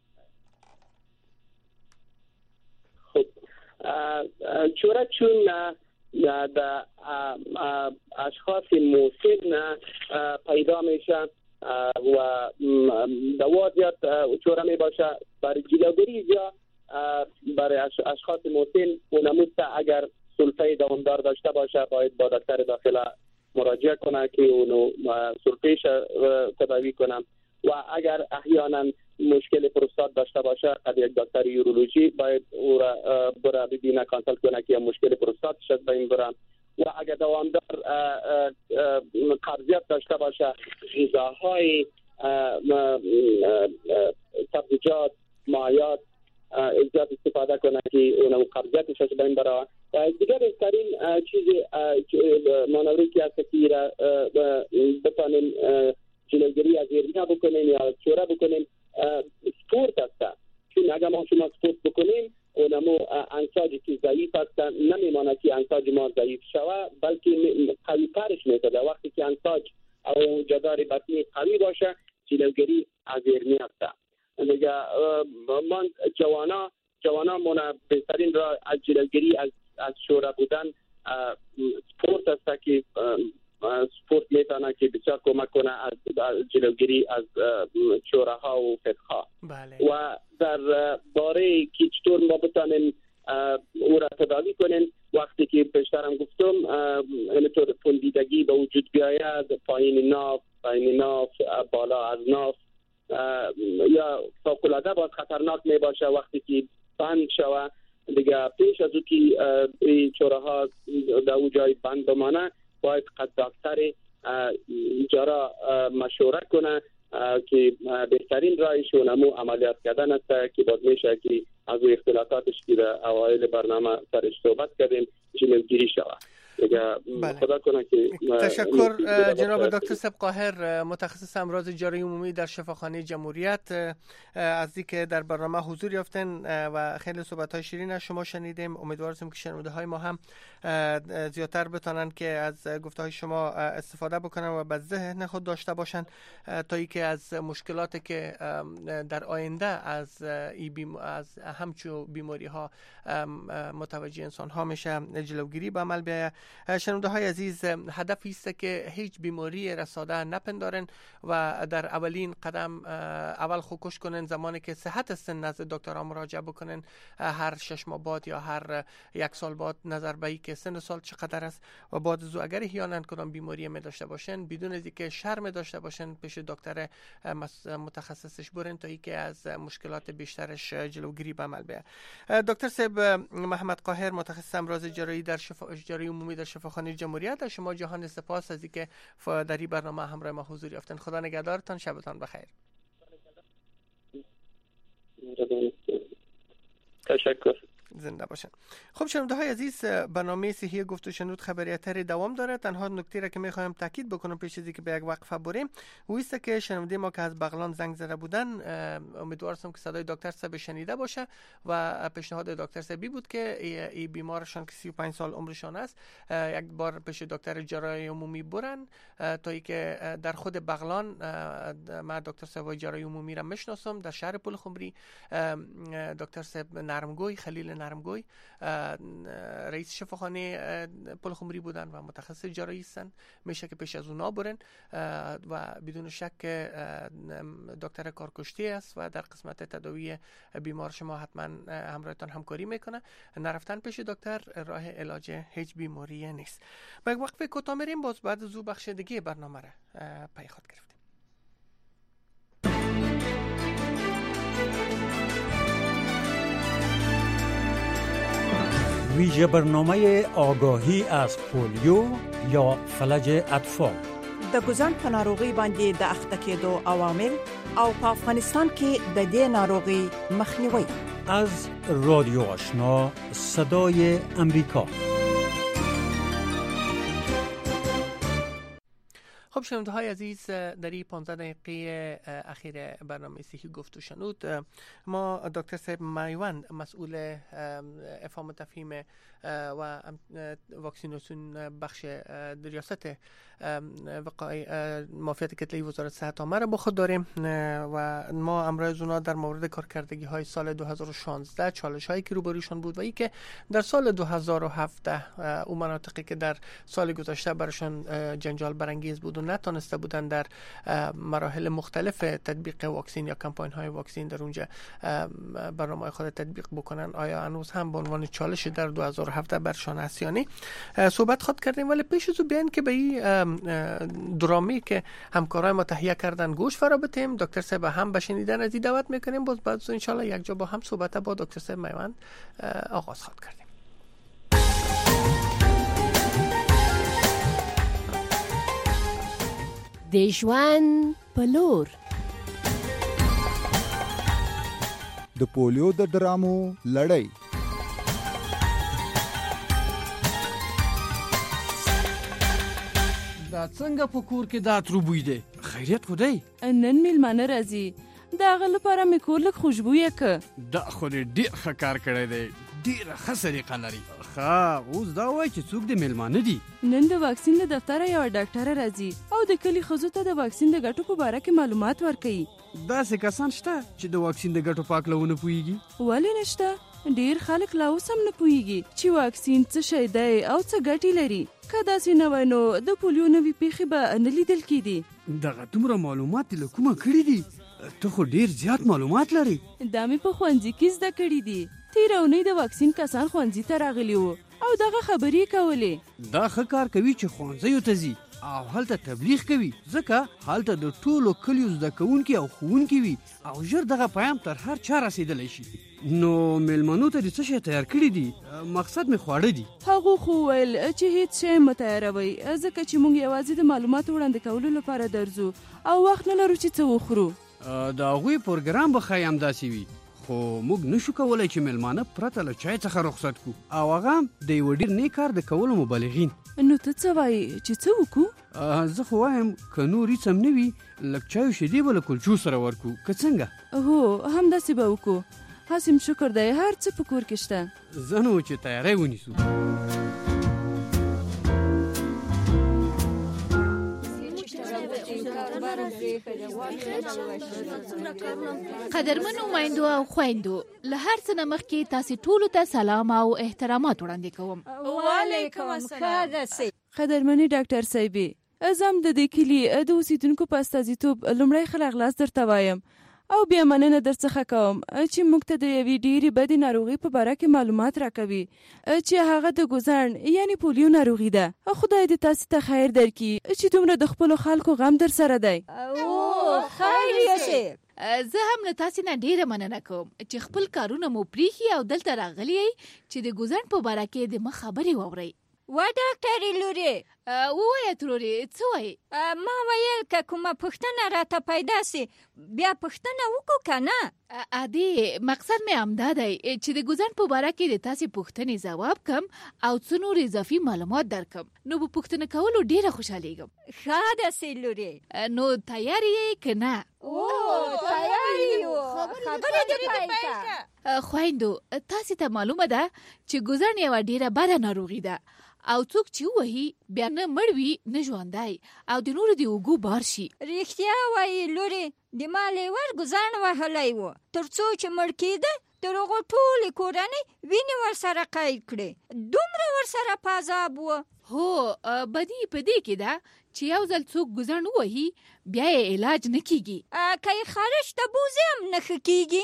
خب چورا چون در اشخاص مسن پیدا میشه و دوازیت چورا می باشه برای جلوگیری یا برای اشخاص مسن اونموست اگر سلفه دوامدار داشته باشه باید با دکتر داخله مراجعه کنه که اونو سلفهش تداوی کنم و اگر احیانا مشکل پروستات داشته باشه قد یک دکتر یورولوژی باید او را برای ببینه کانسلت کنه که مشکل پروستاتش از بین بره و اگر دوامدار قبضیت داشته باشه غذاهای سبزیجات مایعات زیاد استفاده کنه که اون قبضیتش از بین بره. دیگر بهترین چیز مانوری که هست که را بتانیم جلوگیری از هرنیا بکنیم یا چوره بکنیم سپورت هست، چون اگر ما شما سپورت بکنیم اونمو انساجی که ضعیف هستن نمیمانه که انساج ما ضعیف شوه بلکه قوی ترش میتده. وقتی که انساج او جدار بطنی قوی باشه جلوگیری از هرنیا هست. دیگه من جوانا مونه بهترین را از جلوگیری از شوره بودن سپورت هست که سپورت میتونه که بسیار کمک کنه از جلوگیری از چوره‌ها و فتق‌ها. و در باره که چطور ما بتانیم او را تداوی کنیم، وقتی که پیشترم گفتم اینطور پوندیدگی به وجود بیاید، پایین ناف، بالا از ناف، یا فوق‌العاده باز خطرناک می باشه وقتی که بند شود دیگه. پیش از او که این چوره ها در او جای بند بمانه، باید دکتر جراح مشوره کنه که بهترین راهش اونمو عملیات کردن است که باید میشه که از او اختلافاتش که در اوایل برنامه سرش صحبت کردیم جلوگیری شود. خدا کنه که تشکر جناب دکتر سب قاهر، متخصص امراض جراحی عمومی در شفاخانه جمهوریت، از اینکه در برنامه حضور یافتن و خیلی صحبت‌های شیرین از شما شنیدیم. امیدوارم که شنونده‌های ما هم زیادتر بتونن که از گفته‌های شما استفاده بکنن و به ذهن خود داشته باشن تا اینکه از مشکلاتی که در آینده از همچو بیماری‌ها متوجه انسان‌ها میشه جلوگیری به عمل بیاید. شنونده های عزیز، هدفی است که هیچ بیماری رساده نپندارن و در اولین قدم اول خوکش کنن. زمانی که صحت هستن نزد دکترها مراجعه بکنن، هر 6 ماه بعد یا هر 1 سال بعد، نظر به این که سن سال چقدر است و بعد از اگر احیانا کدام بیماری می داشته باشن بدون از اینکه شرم داشته باشن پیش دکتر متخصصش برن تا اینکه از مشکلات بیشترش جلوگیری به عمل بیاید. دکتر صاحب محمد قاهر، متخصص امراض جراحی در جراحی عمومی در شفاخانه جمهوریت، از شما جهان سپاس از اینکه در این برنامه همراه ما حضور یافتن. خدا نگهدارتان، شبتان بخیر. تشکر. زنده باشن. خب شنونده های عزیز، برنامه صحی گفت و شنود خبریاتری دوام داره. تنها نکته را که میخوایم تاکید بکنم پیش از اینکه به یک وقفه بریم ویسته که شنونده ما که از بغلان زنگ زده بودن، امیدوارم که صدای دکتر صاحب شنیده باشه و پیشنهاد دکتر صاحبی بود که این بیمارشان که 35 سال عمرشان است یک بار پیش دکتر جراحی عمومی برن تا اینکه در خود بغلان، من دکتر صاحب جراحی عمومی را میشناسم در شهر پلخمری، دکتر صاحب نرمگوی، خلیل نرمگوی، رئیس شفاخانه پلخمری بودن و متخصص جراحی هستن. میشه که پیش از اونا برن و بدون شک دکتر کارکشته است و در قسمت تداوی بیمار شما حتما همراهتان همکاری میکنه. نرفتن پیش دکتر راه علاج هیچ بیماری نیست. با یک وقفه کوتاه میریم، باز بعد از او بخش دیگه برنامه را پی خود گرفتیم. ویژه برنامه آگاهی از پولیو یا فلج اطفال. د ګوزن په ناروغي باندې د اخته کېدو عوامل او په افغانستان کې د دې ناروغي مخنیوي. از رادیو آشنا صدای امریکا. خب شنونده های عزیز، در این 15 دقیقه اخیر برنامه صحی گفت و شنود ما دکتر صاحب میوند، مسئول افهام و تفهیم و واکسیناسیون بخش ریاست معافیت کتله‌ای وزارت صحت عامه را با خود داریم و ما امروز اونا در مورد کارکردگی های سال 2016 چالش هایی که روبروشان بود و ای که در سال 2017 اون مناطقی که در سال گذشته برشان جنجال برانگیز بود و نتونسته بودن در مراحل مختلف تطبیق واکسین یا کمپاین های واکسین در اونجا برنامه خود تطبیق بکنن، آیا هنوز هم به عنوان چالش در 2017 برشان است یا نه؟ صحبت خود کردیم. ولی پیش از بیان که به این درامی که همکارای ما تهیه کردن گوش فرا بتیم، دکتر صاحب هم به شنیدن از این دعوت میکنیم. باز بعد ان شاء الله یک جا با هم صحبت با دکتر صاحب میوند آغاز خود کردیم. د ژوند په لور د پولیو د ډرامو لړۍ. دا څنګه په کور کې دا تر بوی دی؟ خیریت خو دی؟ نن میلمانه راځي، دا هغه لپاره مې کور لږ خوشبویه که. دا خو دې ډېر ښه کار کړی دی، ډېره ښه سلیقه لري. ښه اوس دا وایي چې څوک د میلمانه دي؟ نن د واکسین له دفتره یوه ډاکټره راځي او د کلي ښځو ته د واکسین د ګټو په باره کې معلومات ورکوي. داسې کسان شته چې د واکسین د ګټو په هکله ونه پوهېږي؟ ولې نشته؟ ډیر خلک لا اوس هم نه پوهیږي چې واکسین څه شی دی او څه ګټې لري. که داسې نه وای نو د پولیو نوې پیښې به نه لیدل کېدې. دغه دومره معلومات له کومه کړي دي؟ ته خو ډیر زیات معلومات لري. دا مې په ښوونځي کې زده کړي دي. تېره اونۍ د واکسین کسان ښوونځي ته راغلي وو او دغه خبرې کولې. دا ښه کار کوي چې ښوونځیو ته ځي او هلته تبلیغ کوي، ځکه هلته د ټولو کلیو زده کوونکي او ښوونکي وي او ژر دغه پیام تر هر چا رسېدلی شي. نو میلمنو ته دې څه شی تیار کړي دي؟ مقصد مې خواړه دي. هغو خو ویل چې هیڅ شی مه تیاروئ، ځکه چې موږ یوازې د معلوماتو وړاندې کولو لپاره درځو او وخت نه لرو چې څه وخورو. د هغوی پروګرام به ښایي همداسې وي، خو موږ نشو کولی چې میلمانه پرته له چای څخه رخصت کړو او هغه هم د یوه ډېر نیک کار د کولو مبلغین. نو ته څه وایې چې څه وکړو؟ زه خو وایم که نور هېڅ هم نه وي لږ چای او شیدې به له کلچو سره ورکړو، که څنګه؟ هو همداسې به وکړو. هسې شکر دی هر څه په کور کې شته. زه نو چې تیاری ونیسو. قدرمنو میندو او خویندو، له هر څه نه مخکې تاسې ټولو ته سلام او احترامات وړاندې کوم. وعلیکم السلام. قدرمنې ډاکټر صاحبې، زه هم د دې کلي د اوسیدونکو په استازیتوب لومړی ښه راغلاست درته وایم او بیا مننه درڅخه کوم چې موږ ته د یوې ډېرې بدې ناروغۍ په باره کې معلومات راکوي چې هغه د ګوزڼ یعنی پولیو ناروغي ده. خدای دې تاسې ته خیر درکړي چې دومره د خپلو خلکو غم در سره دی. خیر یې. زه هم له تاسې نه ډېره مننه کوم چې خپل کارونه مو پریښي او دلته راغلی یئ چې د ګوزڼ په باره کې د مخ خبرې واورئ. و ډاکټرې لورې، ووایه ترورې، څه وایې؟ ما ویل که کومه پوښتنه راته پیدا سي بیا پوښتنه وکړو که نه؟ ادې، مقصد مې همدا دی چې د ګوزڼ په باره کې د تاسې پوښتنې ځواب کم او څه نور اضافي معلومات درکم، نو په پوښتنه کولو ډېره خوشحالیږم. ښه ده سي لورې. نو تیار یې که نه؟ تیار یو. خبرې دې پیل کړه. خویندو، تاسې ته معلومه ده چې ګوزڼ یوه ډېره بده ناروغي ده او څوک چې ووهي بیا نه مړ وي نه ژوندی او د نورو د اوږو بار شي. رښتیا وایي لورې، د ما لیور ګوزڼ وهلی و تر څو چې مړ کېده تر هغو ټولې کورنۍ وینې ورسره قید کړې. دومره ورسره په عذاب و. هو، بدي په دې کې ده چې یو ځل څوک ګوزڼ ووهي بیا یې علاج نه کیږي. که یې خارج ته بوزي هم نه ښه کیږي؟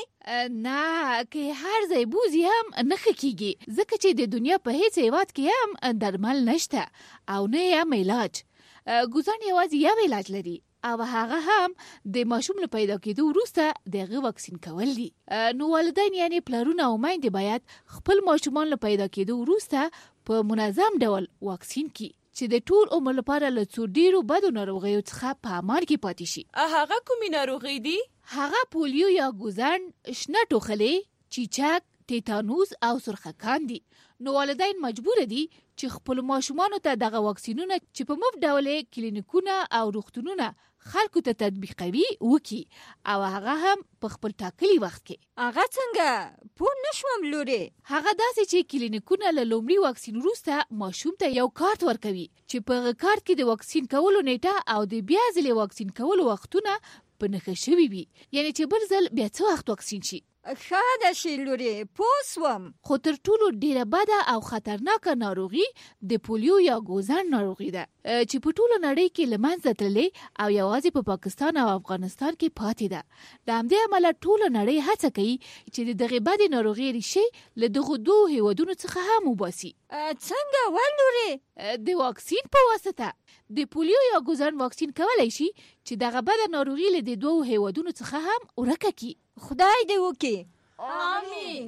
نه، که یې هر ځای بوزي هم نه ښه کیږي، ځکه چې د دنیا په هیڅ هیواد کې هم درمل نشته او نه یې هم علاج. ګوزڼ یوازې یو علاج لري او هغه هم د ماشوم له پیدا کېدو وروسته د هغه واکسین کول دي. نو والدین یعنی پلرونه او میندې باید خپل ماشومان له پیدا کېدو وروسته په منظم ډول واکسین کړي چې د ټول عمر لپاره له څو ډېرو بدو ناروغیو څخه په امان کې پاتې شي. هغه کومې ناروغۍ دي؟ هغه پولیو یا ګوزڼ، شنه ټوخلې، چیچک، تیتانوس او سرخکان دي. نو والدین مجبور دي چې خپل ماشومانو ته دغه واکسینونه چې په مفت ډول کلینیکونه او روغتونونه خلکو ته تطبیقوي وکړي او هغه هم په خپل ټاکلي وخت کې. هغه څنګه؟ پوه نه شوم لورې. هغه داسې چې کلینیکونه له لومړي واکسین وروسته ماشوم ته یو کارت ورکوي چې په هغه کارت کې د واکسین کولو نیټه او د بیا ځلې واکسین کولو وختونه په نښه شوي وي، یعنی چې بل ځل بیا څه وخت واکسین شي. ښه ده شي لورې، پوه سوم. خو تر ټولو ډېره بده او خطرناکه ناروغي د پولیو یا ګوزڼ ناروغي ده چې په ټوله نړۍ کې له منځه تللې او یوازې په پاکستان او افغانستان کې پاتې ده. د همدې امله ټوله نړۍ هڅه کوي چې د دغې بدې ناروغۍ ریښې له دغو دوو هیوادونو څخه هم وباسي. څنګه ولورې؟ د واکسین په واسطه. د پولیو یا ګوزڼ واکسین کولی شي چې دغه بده ناروغي له دې دوو هیوادونو څخه هم ورکه کړي. خدای دې وکړي. آمین.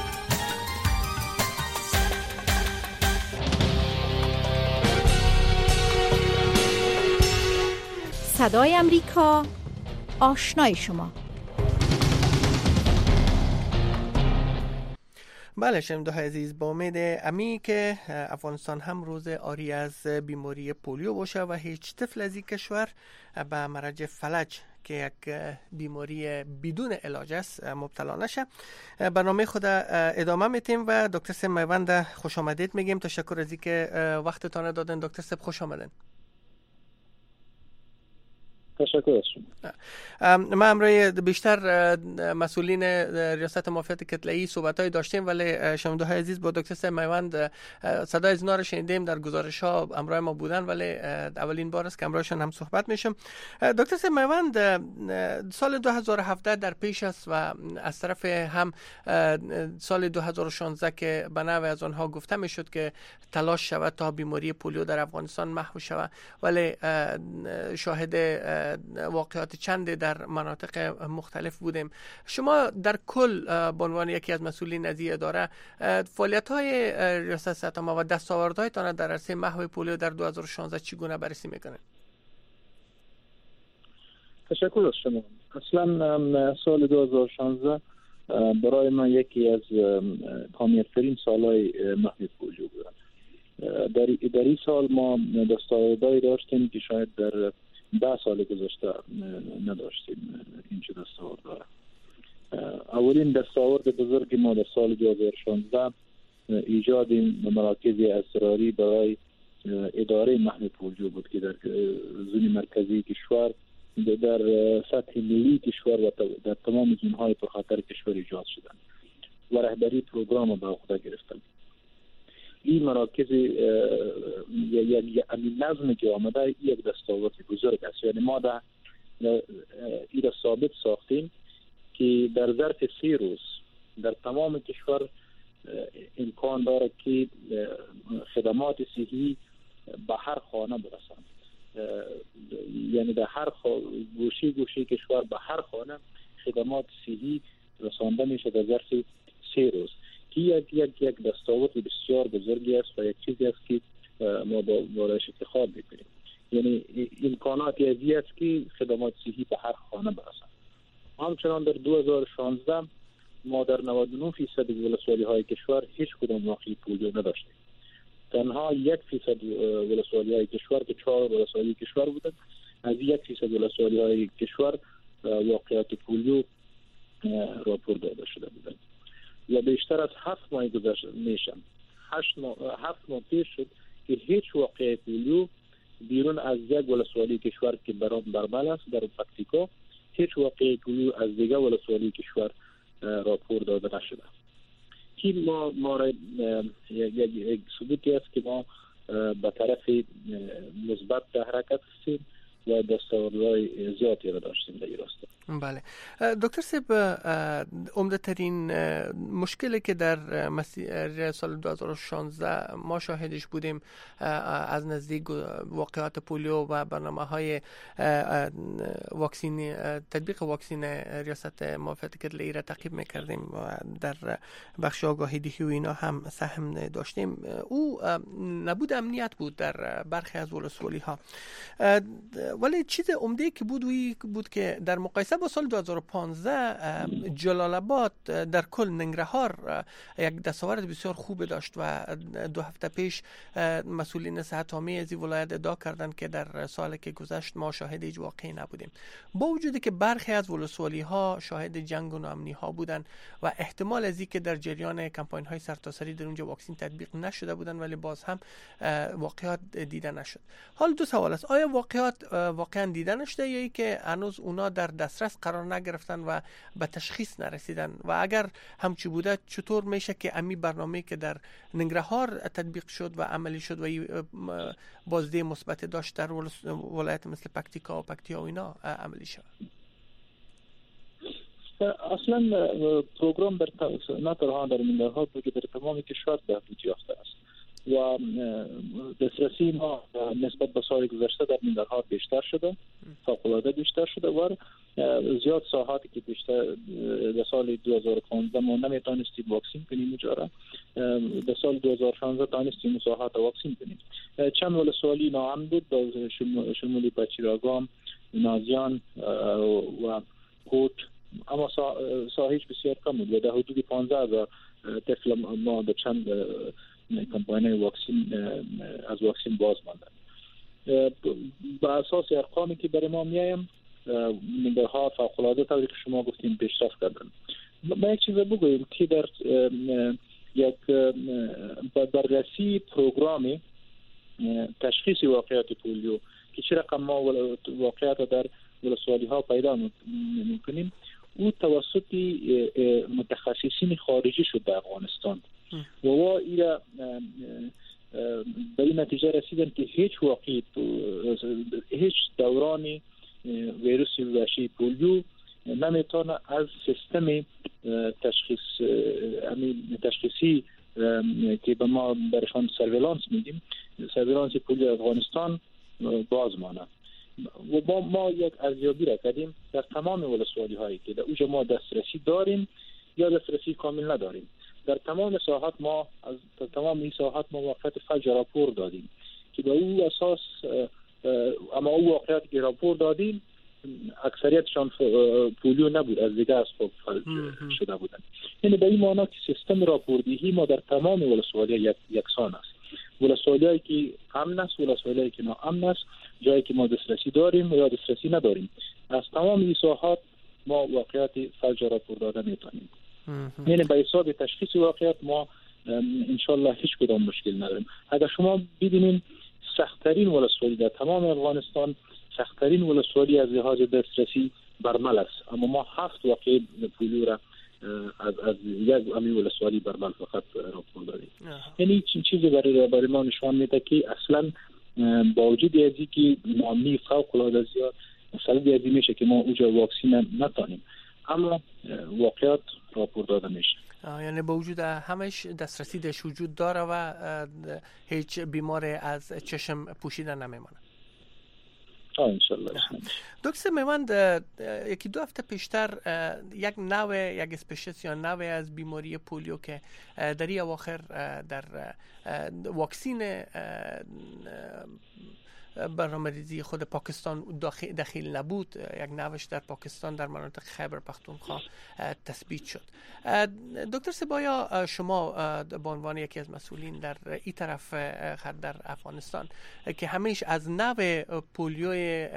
صدای امریکا، آشنای شما. بله شنونده‌های عزیز، با امید امی که افغانستان هم روز آری از بیماری پولیو باشه و هیچ طفل از این کشور به مرض فلج که یک بیماری بدون علاج است مبتلا نشه. برنامه خود ادامه میتیم و دکتر سیم میوند خوش آمدید میگیم. تشکر از اینکه وقتتان دادن دکتر سیم، خوش آمدن. تشکر از شما. ما امروز بیشتر مسئولین ریاست معافیت کتله‌ای صحبت‌های داشتیم، ولی شنونده‌های عزیز با دکتر صاحب میوند صدای از اینا رو شنیدیم، در گزارش‌ها امروز ما بودن، ولی اولین بار است که امروزشون هم صحبت میشم. دکتر صاحب میوند، سال 2017 در پیش است و از طرف هم سال 2016 که به نوع از آنها گفته میشد که تلاش شود تا بیماری پولیو در افغانستان محو شود، ولی شاهد واقعات چند در مناطق مختلف بودیم. شما در کل به عنوان یکی از مسئولین از این اداره فعالیت‌های ریاست صحت عامه و دستاوردهایتان در عرصه محو پولیو در 2016 چگونه بررسی میکنید؟ تشکر از شما. اصلا سال 2016 برای من یکی از کامیاب‌ترین سال‌های محو پولیو بود. در این سال ما دستاوردهایی داشتیم که شاید در 10 سال گذشته نداشتیم. این چه دستاورد داره. اولین دستاورد بزرگ ما در سال 2016 ایجاد مراکز اضطراری برای اداره محو پولیو بود که در زون مرکزی کشور، در سطح ملی کشور و در تمام زونهای پرخطر کشور ایجاد شدند و رهبری پروگرام به عهده گرفتند. این مراکز یک نظمی که آمده یک دستاورد بزرگ است. یعنی ما در این ثابت ساختیم که در ظرف 3 روز در تمام کشور امکان داره که خدمات صحی به هر خانه برسند. یعنی در هر گوشه کشور به هر خانه خدمات صحی رسانده میشه در ظرف 3 روز. یک دستاورد بسیار بزرگی است و یک چیزی است که ما بارش افتخار میکنیم. یعنی امکاناتی ازی است که خدمات صحی به هر خانه برسند. همچنان در 2016 ما در 99% ولسوالی های کشور هیچ کدام واقعی پولیو نداشتیم. تنها 1% ولسوالی های کشور که 4 ولسوالی کشور بودند، از 1% ولسوالی های کشور واقعیت پولیو راپور داده شده بودند. و بیشتر از 7 ماه گذشته میشن 7 ماه پیش شد که هیچ واقعه پولیو بیرون از یک ولسوالی کشور که برمل است در پکتیکا، هیچ واقعه پولیو از دیگر ولسوالی کشور راپور داده نشده. که ما را یک ثبوتی است که ما به طرف مثبت حرکت هستیم و دستاوردهای زیادی را داشتیم در این راستا. بله دکتر صاحب، عمده ترین مشکلی که در مسیر سال 2016 ما شاهدش بودیم از نزدیک واقعات پولیو و برنامه‌های واکسینی، تطبیق واکسین ریاست معافیت کتله‌ای را تعقیب می‌کردیم و در بخش آگاهی دهی و اینا هم سهم داشتیم. او نبود امنیت بود در برخی از ولسوالی‌ها، ولی چیز عمده که بود که در مقایسه با سال 2015 جلال آباد در کل ننگرهار یک دستاورد بسیار خوب داشت و 2 هفته پیش مسئولین صحت عامه از این ولایت ادعا کردند که در سالی که گذشت ما شاهد هیچ واقعی نبودیم، با وجودی که برخی از ولسوالی ها شاهد جنگ و ناامنی ها بودند و احتمال از این که در جریان کمپاین های سرتاسری در اونجا واکسین تطبیق نشده بودند، ولی باز هم واقعات دیده نشد. حال 2 سوال است: آیا واقعات واقعا دیده نشده یا ای که هنوز اونا در دسترس قرار نگرفتن و به تشخیص نرسیدن؟ و اگر همچی بوده چطور میشه که امی برنامه‌ای که در ننگرهار تطبیق شد و عملی شد و بازده مثبت داشت در ولایت مثل پکتیکا و پکتیا و اینا عملی شد؟ اصلا پروگرام نه تنها در ننگرهار بلکه در تمام کشور بهبود یافته است و دسترسی ما نسبت به سال گذشته در ننگرهار بیشتر شده، فوق‌العاده بیشتر شده و زیاد ساحاتی که بیشتر در سال 2015 ما نمیتونستیم واکسین کنیم اونجا، در سال 2016 تونستیم ساحات واکسین کنیم. چند ولسوالی ناامن بود، شمولی پچیراگام، نازیان و کوت، اما ساحهش بسیار کم بود و در حدود 15,000 طفل ما در چند کمپاین واکسین از واکسین باز ماندن. با اساس ارقامی که برای ما میایم ننگرهار فوق‌العاده طوری که شما گفتیم پیشرفت کردن. ما یک چیز بگوییم که در یک بررسی پروگرامی تشخیص واقعیت پولیو که چه رقم ما واقعیت در ولسوالی ها پیدا میکنیم او توسط متخصصین خارجی شد در افغانستان و ایرا به این نتیجه رسیدن که هیچ دوران ویروس وحشی پولیو نمیتونه از سیستم تشخیصی که به ما برشان سرویلانس میدیم، سرویلانس پولیو افغانستان باز مانه. و ما یک ارزیابی را کردیم در تمام ولسوالی هایی که در اونجا ما دسترسی داریم یا دسترسی کامل نداریم. در تمام ساحات ما واقعیت فجر راپور دادیم که به او اساس اما او واقعیت که راپور دادیم اکثریتشان پولیو نبود، از دیگه اسباب فلج شده بودن. یعنی به این معنی که سیستم راپوردهی ما در تمام ولسوالی یکسان است. ولسوالی که امن است، ولسوالی که ناامن است، جایی که ما دسترسی داریم یا دسترسی نداریم، از تمام این ساحات ما واقعیت فلج راپور داده میتونیم. یعنی به حساب تشخیص واقعیت ما انشالله هیچ کدام مشکل نداریم. اگر شما ببینید سخت‌ترین ولسوالی در تمام افغانستان، سخت‌ترین ولسوالی از لحاظ دسترسی برمل است، اما ما 7 واقعه پولیو را از یک ولسوالی برمل فقط راپور داریم. یعنی این چیزی برای ما نشان میده که اصلا با وجود از اینکه ناامنی فوق‌العاده زیاد مسئله از این میشه که ما اونجا واکسین نتانیم، اما واقعیت راپور داده میشه. یعنی با وجود همش دسترسی داشت وجود داره و هیچ بیماری از چشم پوشیده نمیمانه. انشالله. دکتر میوند، یکی دو هفته پیشتر یک اسپشیس یا نوع از بیماری پولیو که در این اواخر در واکسین برنامه‌ریزی خود پاکستان دخیل نبود، یک نوش در پاکستان در مناطق خیبر پختونخوا تثبیت شد. دکتر سبایا، شما به عنوان یکی از مسئولین در این طرف خط در افغانستان که همیش از نوع پولیوی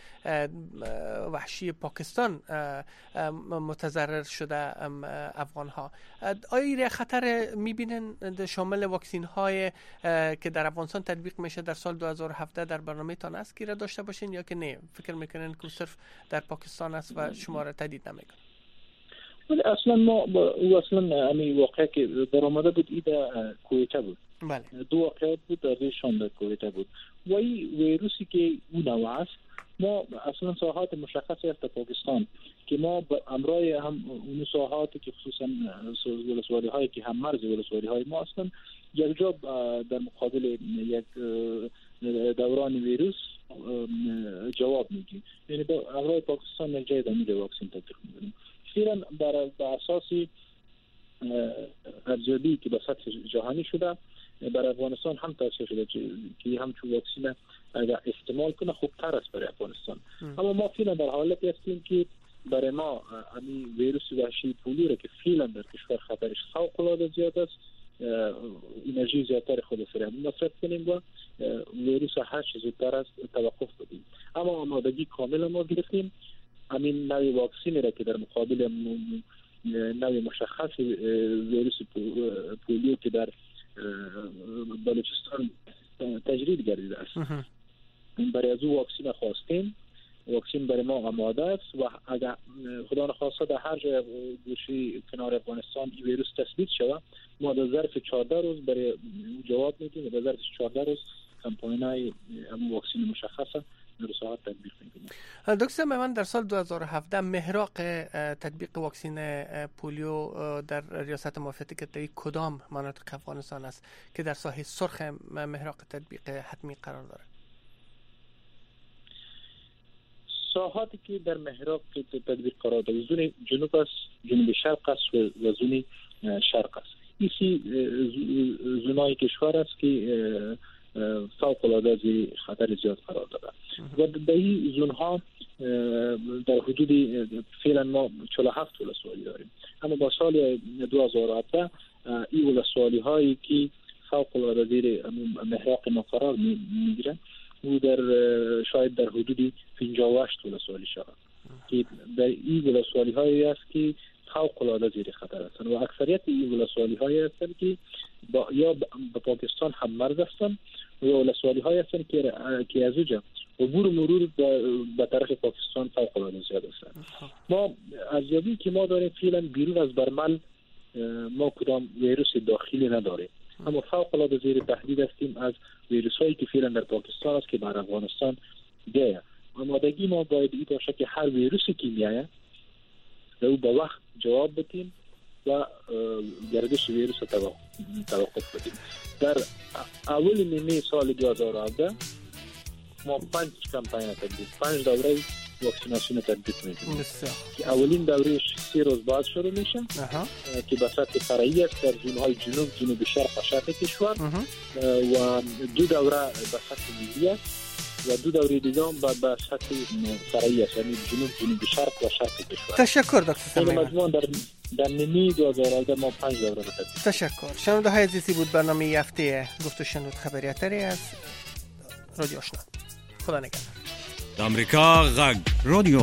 وحشی پاکستان متضرر شده افغانها، آیا این خطر میبینن شامل واکسین های که در افغانستان تطبیق میشه در سال 2017 در برنامه تان است که را داشته باشین یا که نه فکر میکنین که صرف در پاکستان است و شما را تایید نمیکنه؟ ولی اصلا ما امی واقعی که در آمده بود ایده کویته بود. بله. دو واقعیت بود در ریشان در کویته بود و این ویروسی که اون نوع است ما اصلا ساحات مشخصی است در پاکستان که ما امرای هم اون ساحاتی که خصوصا ولسوالی هایی که هم مرز ولسوالی های ما اصلا یک جا در مقابل یک دوران ویروس جواب میگیم. یعنی با امرای پاکستان یک جای دمیده واکسین تطبیق میکنیم. فعلا بر اساس ارزیابی که به سطح جهانی شده برای افغانستان هم توصیه شده که همچون واکسین اگر استعمال کنه خوبتر است برای افغانستان. اما ما فعلا در حالتی هستیم که برای ما همین ویروس وحشی پولیو را که فعلا در کشور خطرش فوق‌العاده زیاد است، انرژی زیادتر خود سریم مصرف کنیم و ویروس هر چیز زودتر است توقف بدیم. اما آمادگی کامل ما گرفتیم. همین نوع واکسینی را که در مقابل نوع مشخص ویروس پولیو که در بلوچستان تجربه گردیده است، برای از او واکسین خواستیم. واکسین برای ما آماده است و اگر خدا نخواسته در هر جای گوشه کنار افغانستان این ویروس تثبیت شود، ما در ظرف 14 روز برای جواب میدیم و در ظرف 14 روز کمپاینای واکسین مشخصه در ساعت تطبیق می‌کنیم. دکتر میوند، در سال 2017 محراق تطبیق واکسین پولیو در ریاست موافقت کتایی کدام مناطق افغانستان است که در ساحه سرخ محراق تطبیق حتمی قرار دارد؟ ساحاتی که در محراق تطبیق قرار دارد زون جنوب است، جنوب شرق است و زون شرق است. این زونای کشور است که فوق‌العاده زیر خطر زیاد قرار دارد و در این زونها در حدود فعلا ما 47 ولسوالی داریم. اما با سال 2017 این ولسوالی هایی که فوق‌العاده زیر محراق ما قرار میگیرند و شاید در حدود 58 ولسوالی شود که در این ولسوالی هایی است که فوق‌العاده زیر خطر هستند و اکثریت این ولسوالی هایی هستند که یا با پاکستان هم مرز هستند و ولسوالی هایی هستند که از اونجا عبور مرور به طرف پاکستان فوق العاده زیاد است. ما ارزیابی که ما داریم فعلا بیرون از برمل ما کدام ویروس داخلی نداریم، اما فوق العاده زیر تهدید هستیم از ویروس هایی که فعلا در پاکستان است که بر افغانستان بیاید. آمادگی ما باید این باشه که هر ویروسی که میآید او به وقت جواب بدیم و گردش ویروس رو توقف بدیم. در اول نیمه سال 2017 ما 5 کمپاین تطبیق 5 دوره واکسیناسیون تطبیق میدیم که اولین دورهش 3 روز بعد شروع میشه که به سطح فرعی است در زونهای جنوب شرق و شرق کشور و 2 دوره به سطح ملی است و 2 دوره دیگه هم به سطح فرعی است، یعنی جنوب شرق و شرق کشور. تشکر دکتر سمیع. مجموعاً در نیمه 2017 ما 5 دوره رو تطبیق. تشکر. شنونده های عزیزی بود برنامه هفته گفت و شنود خبریاتری از رادیو آشنا. خدا نگهدار. آمریکا غږ رادیو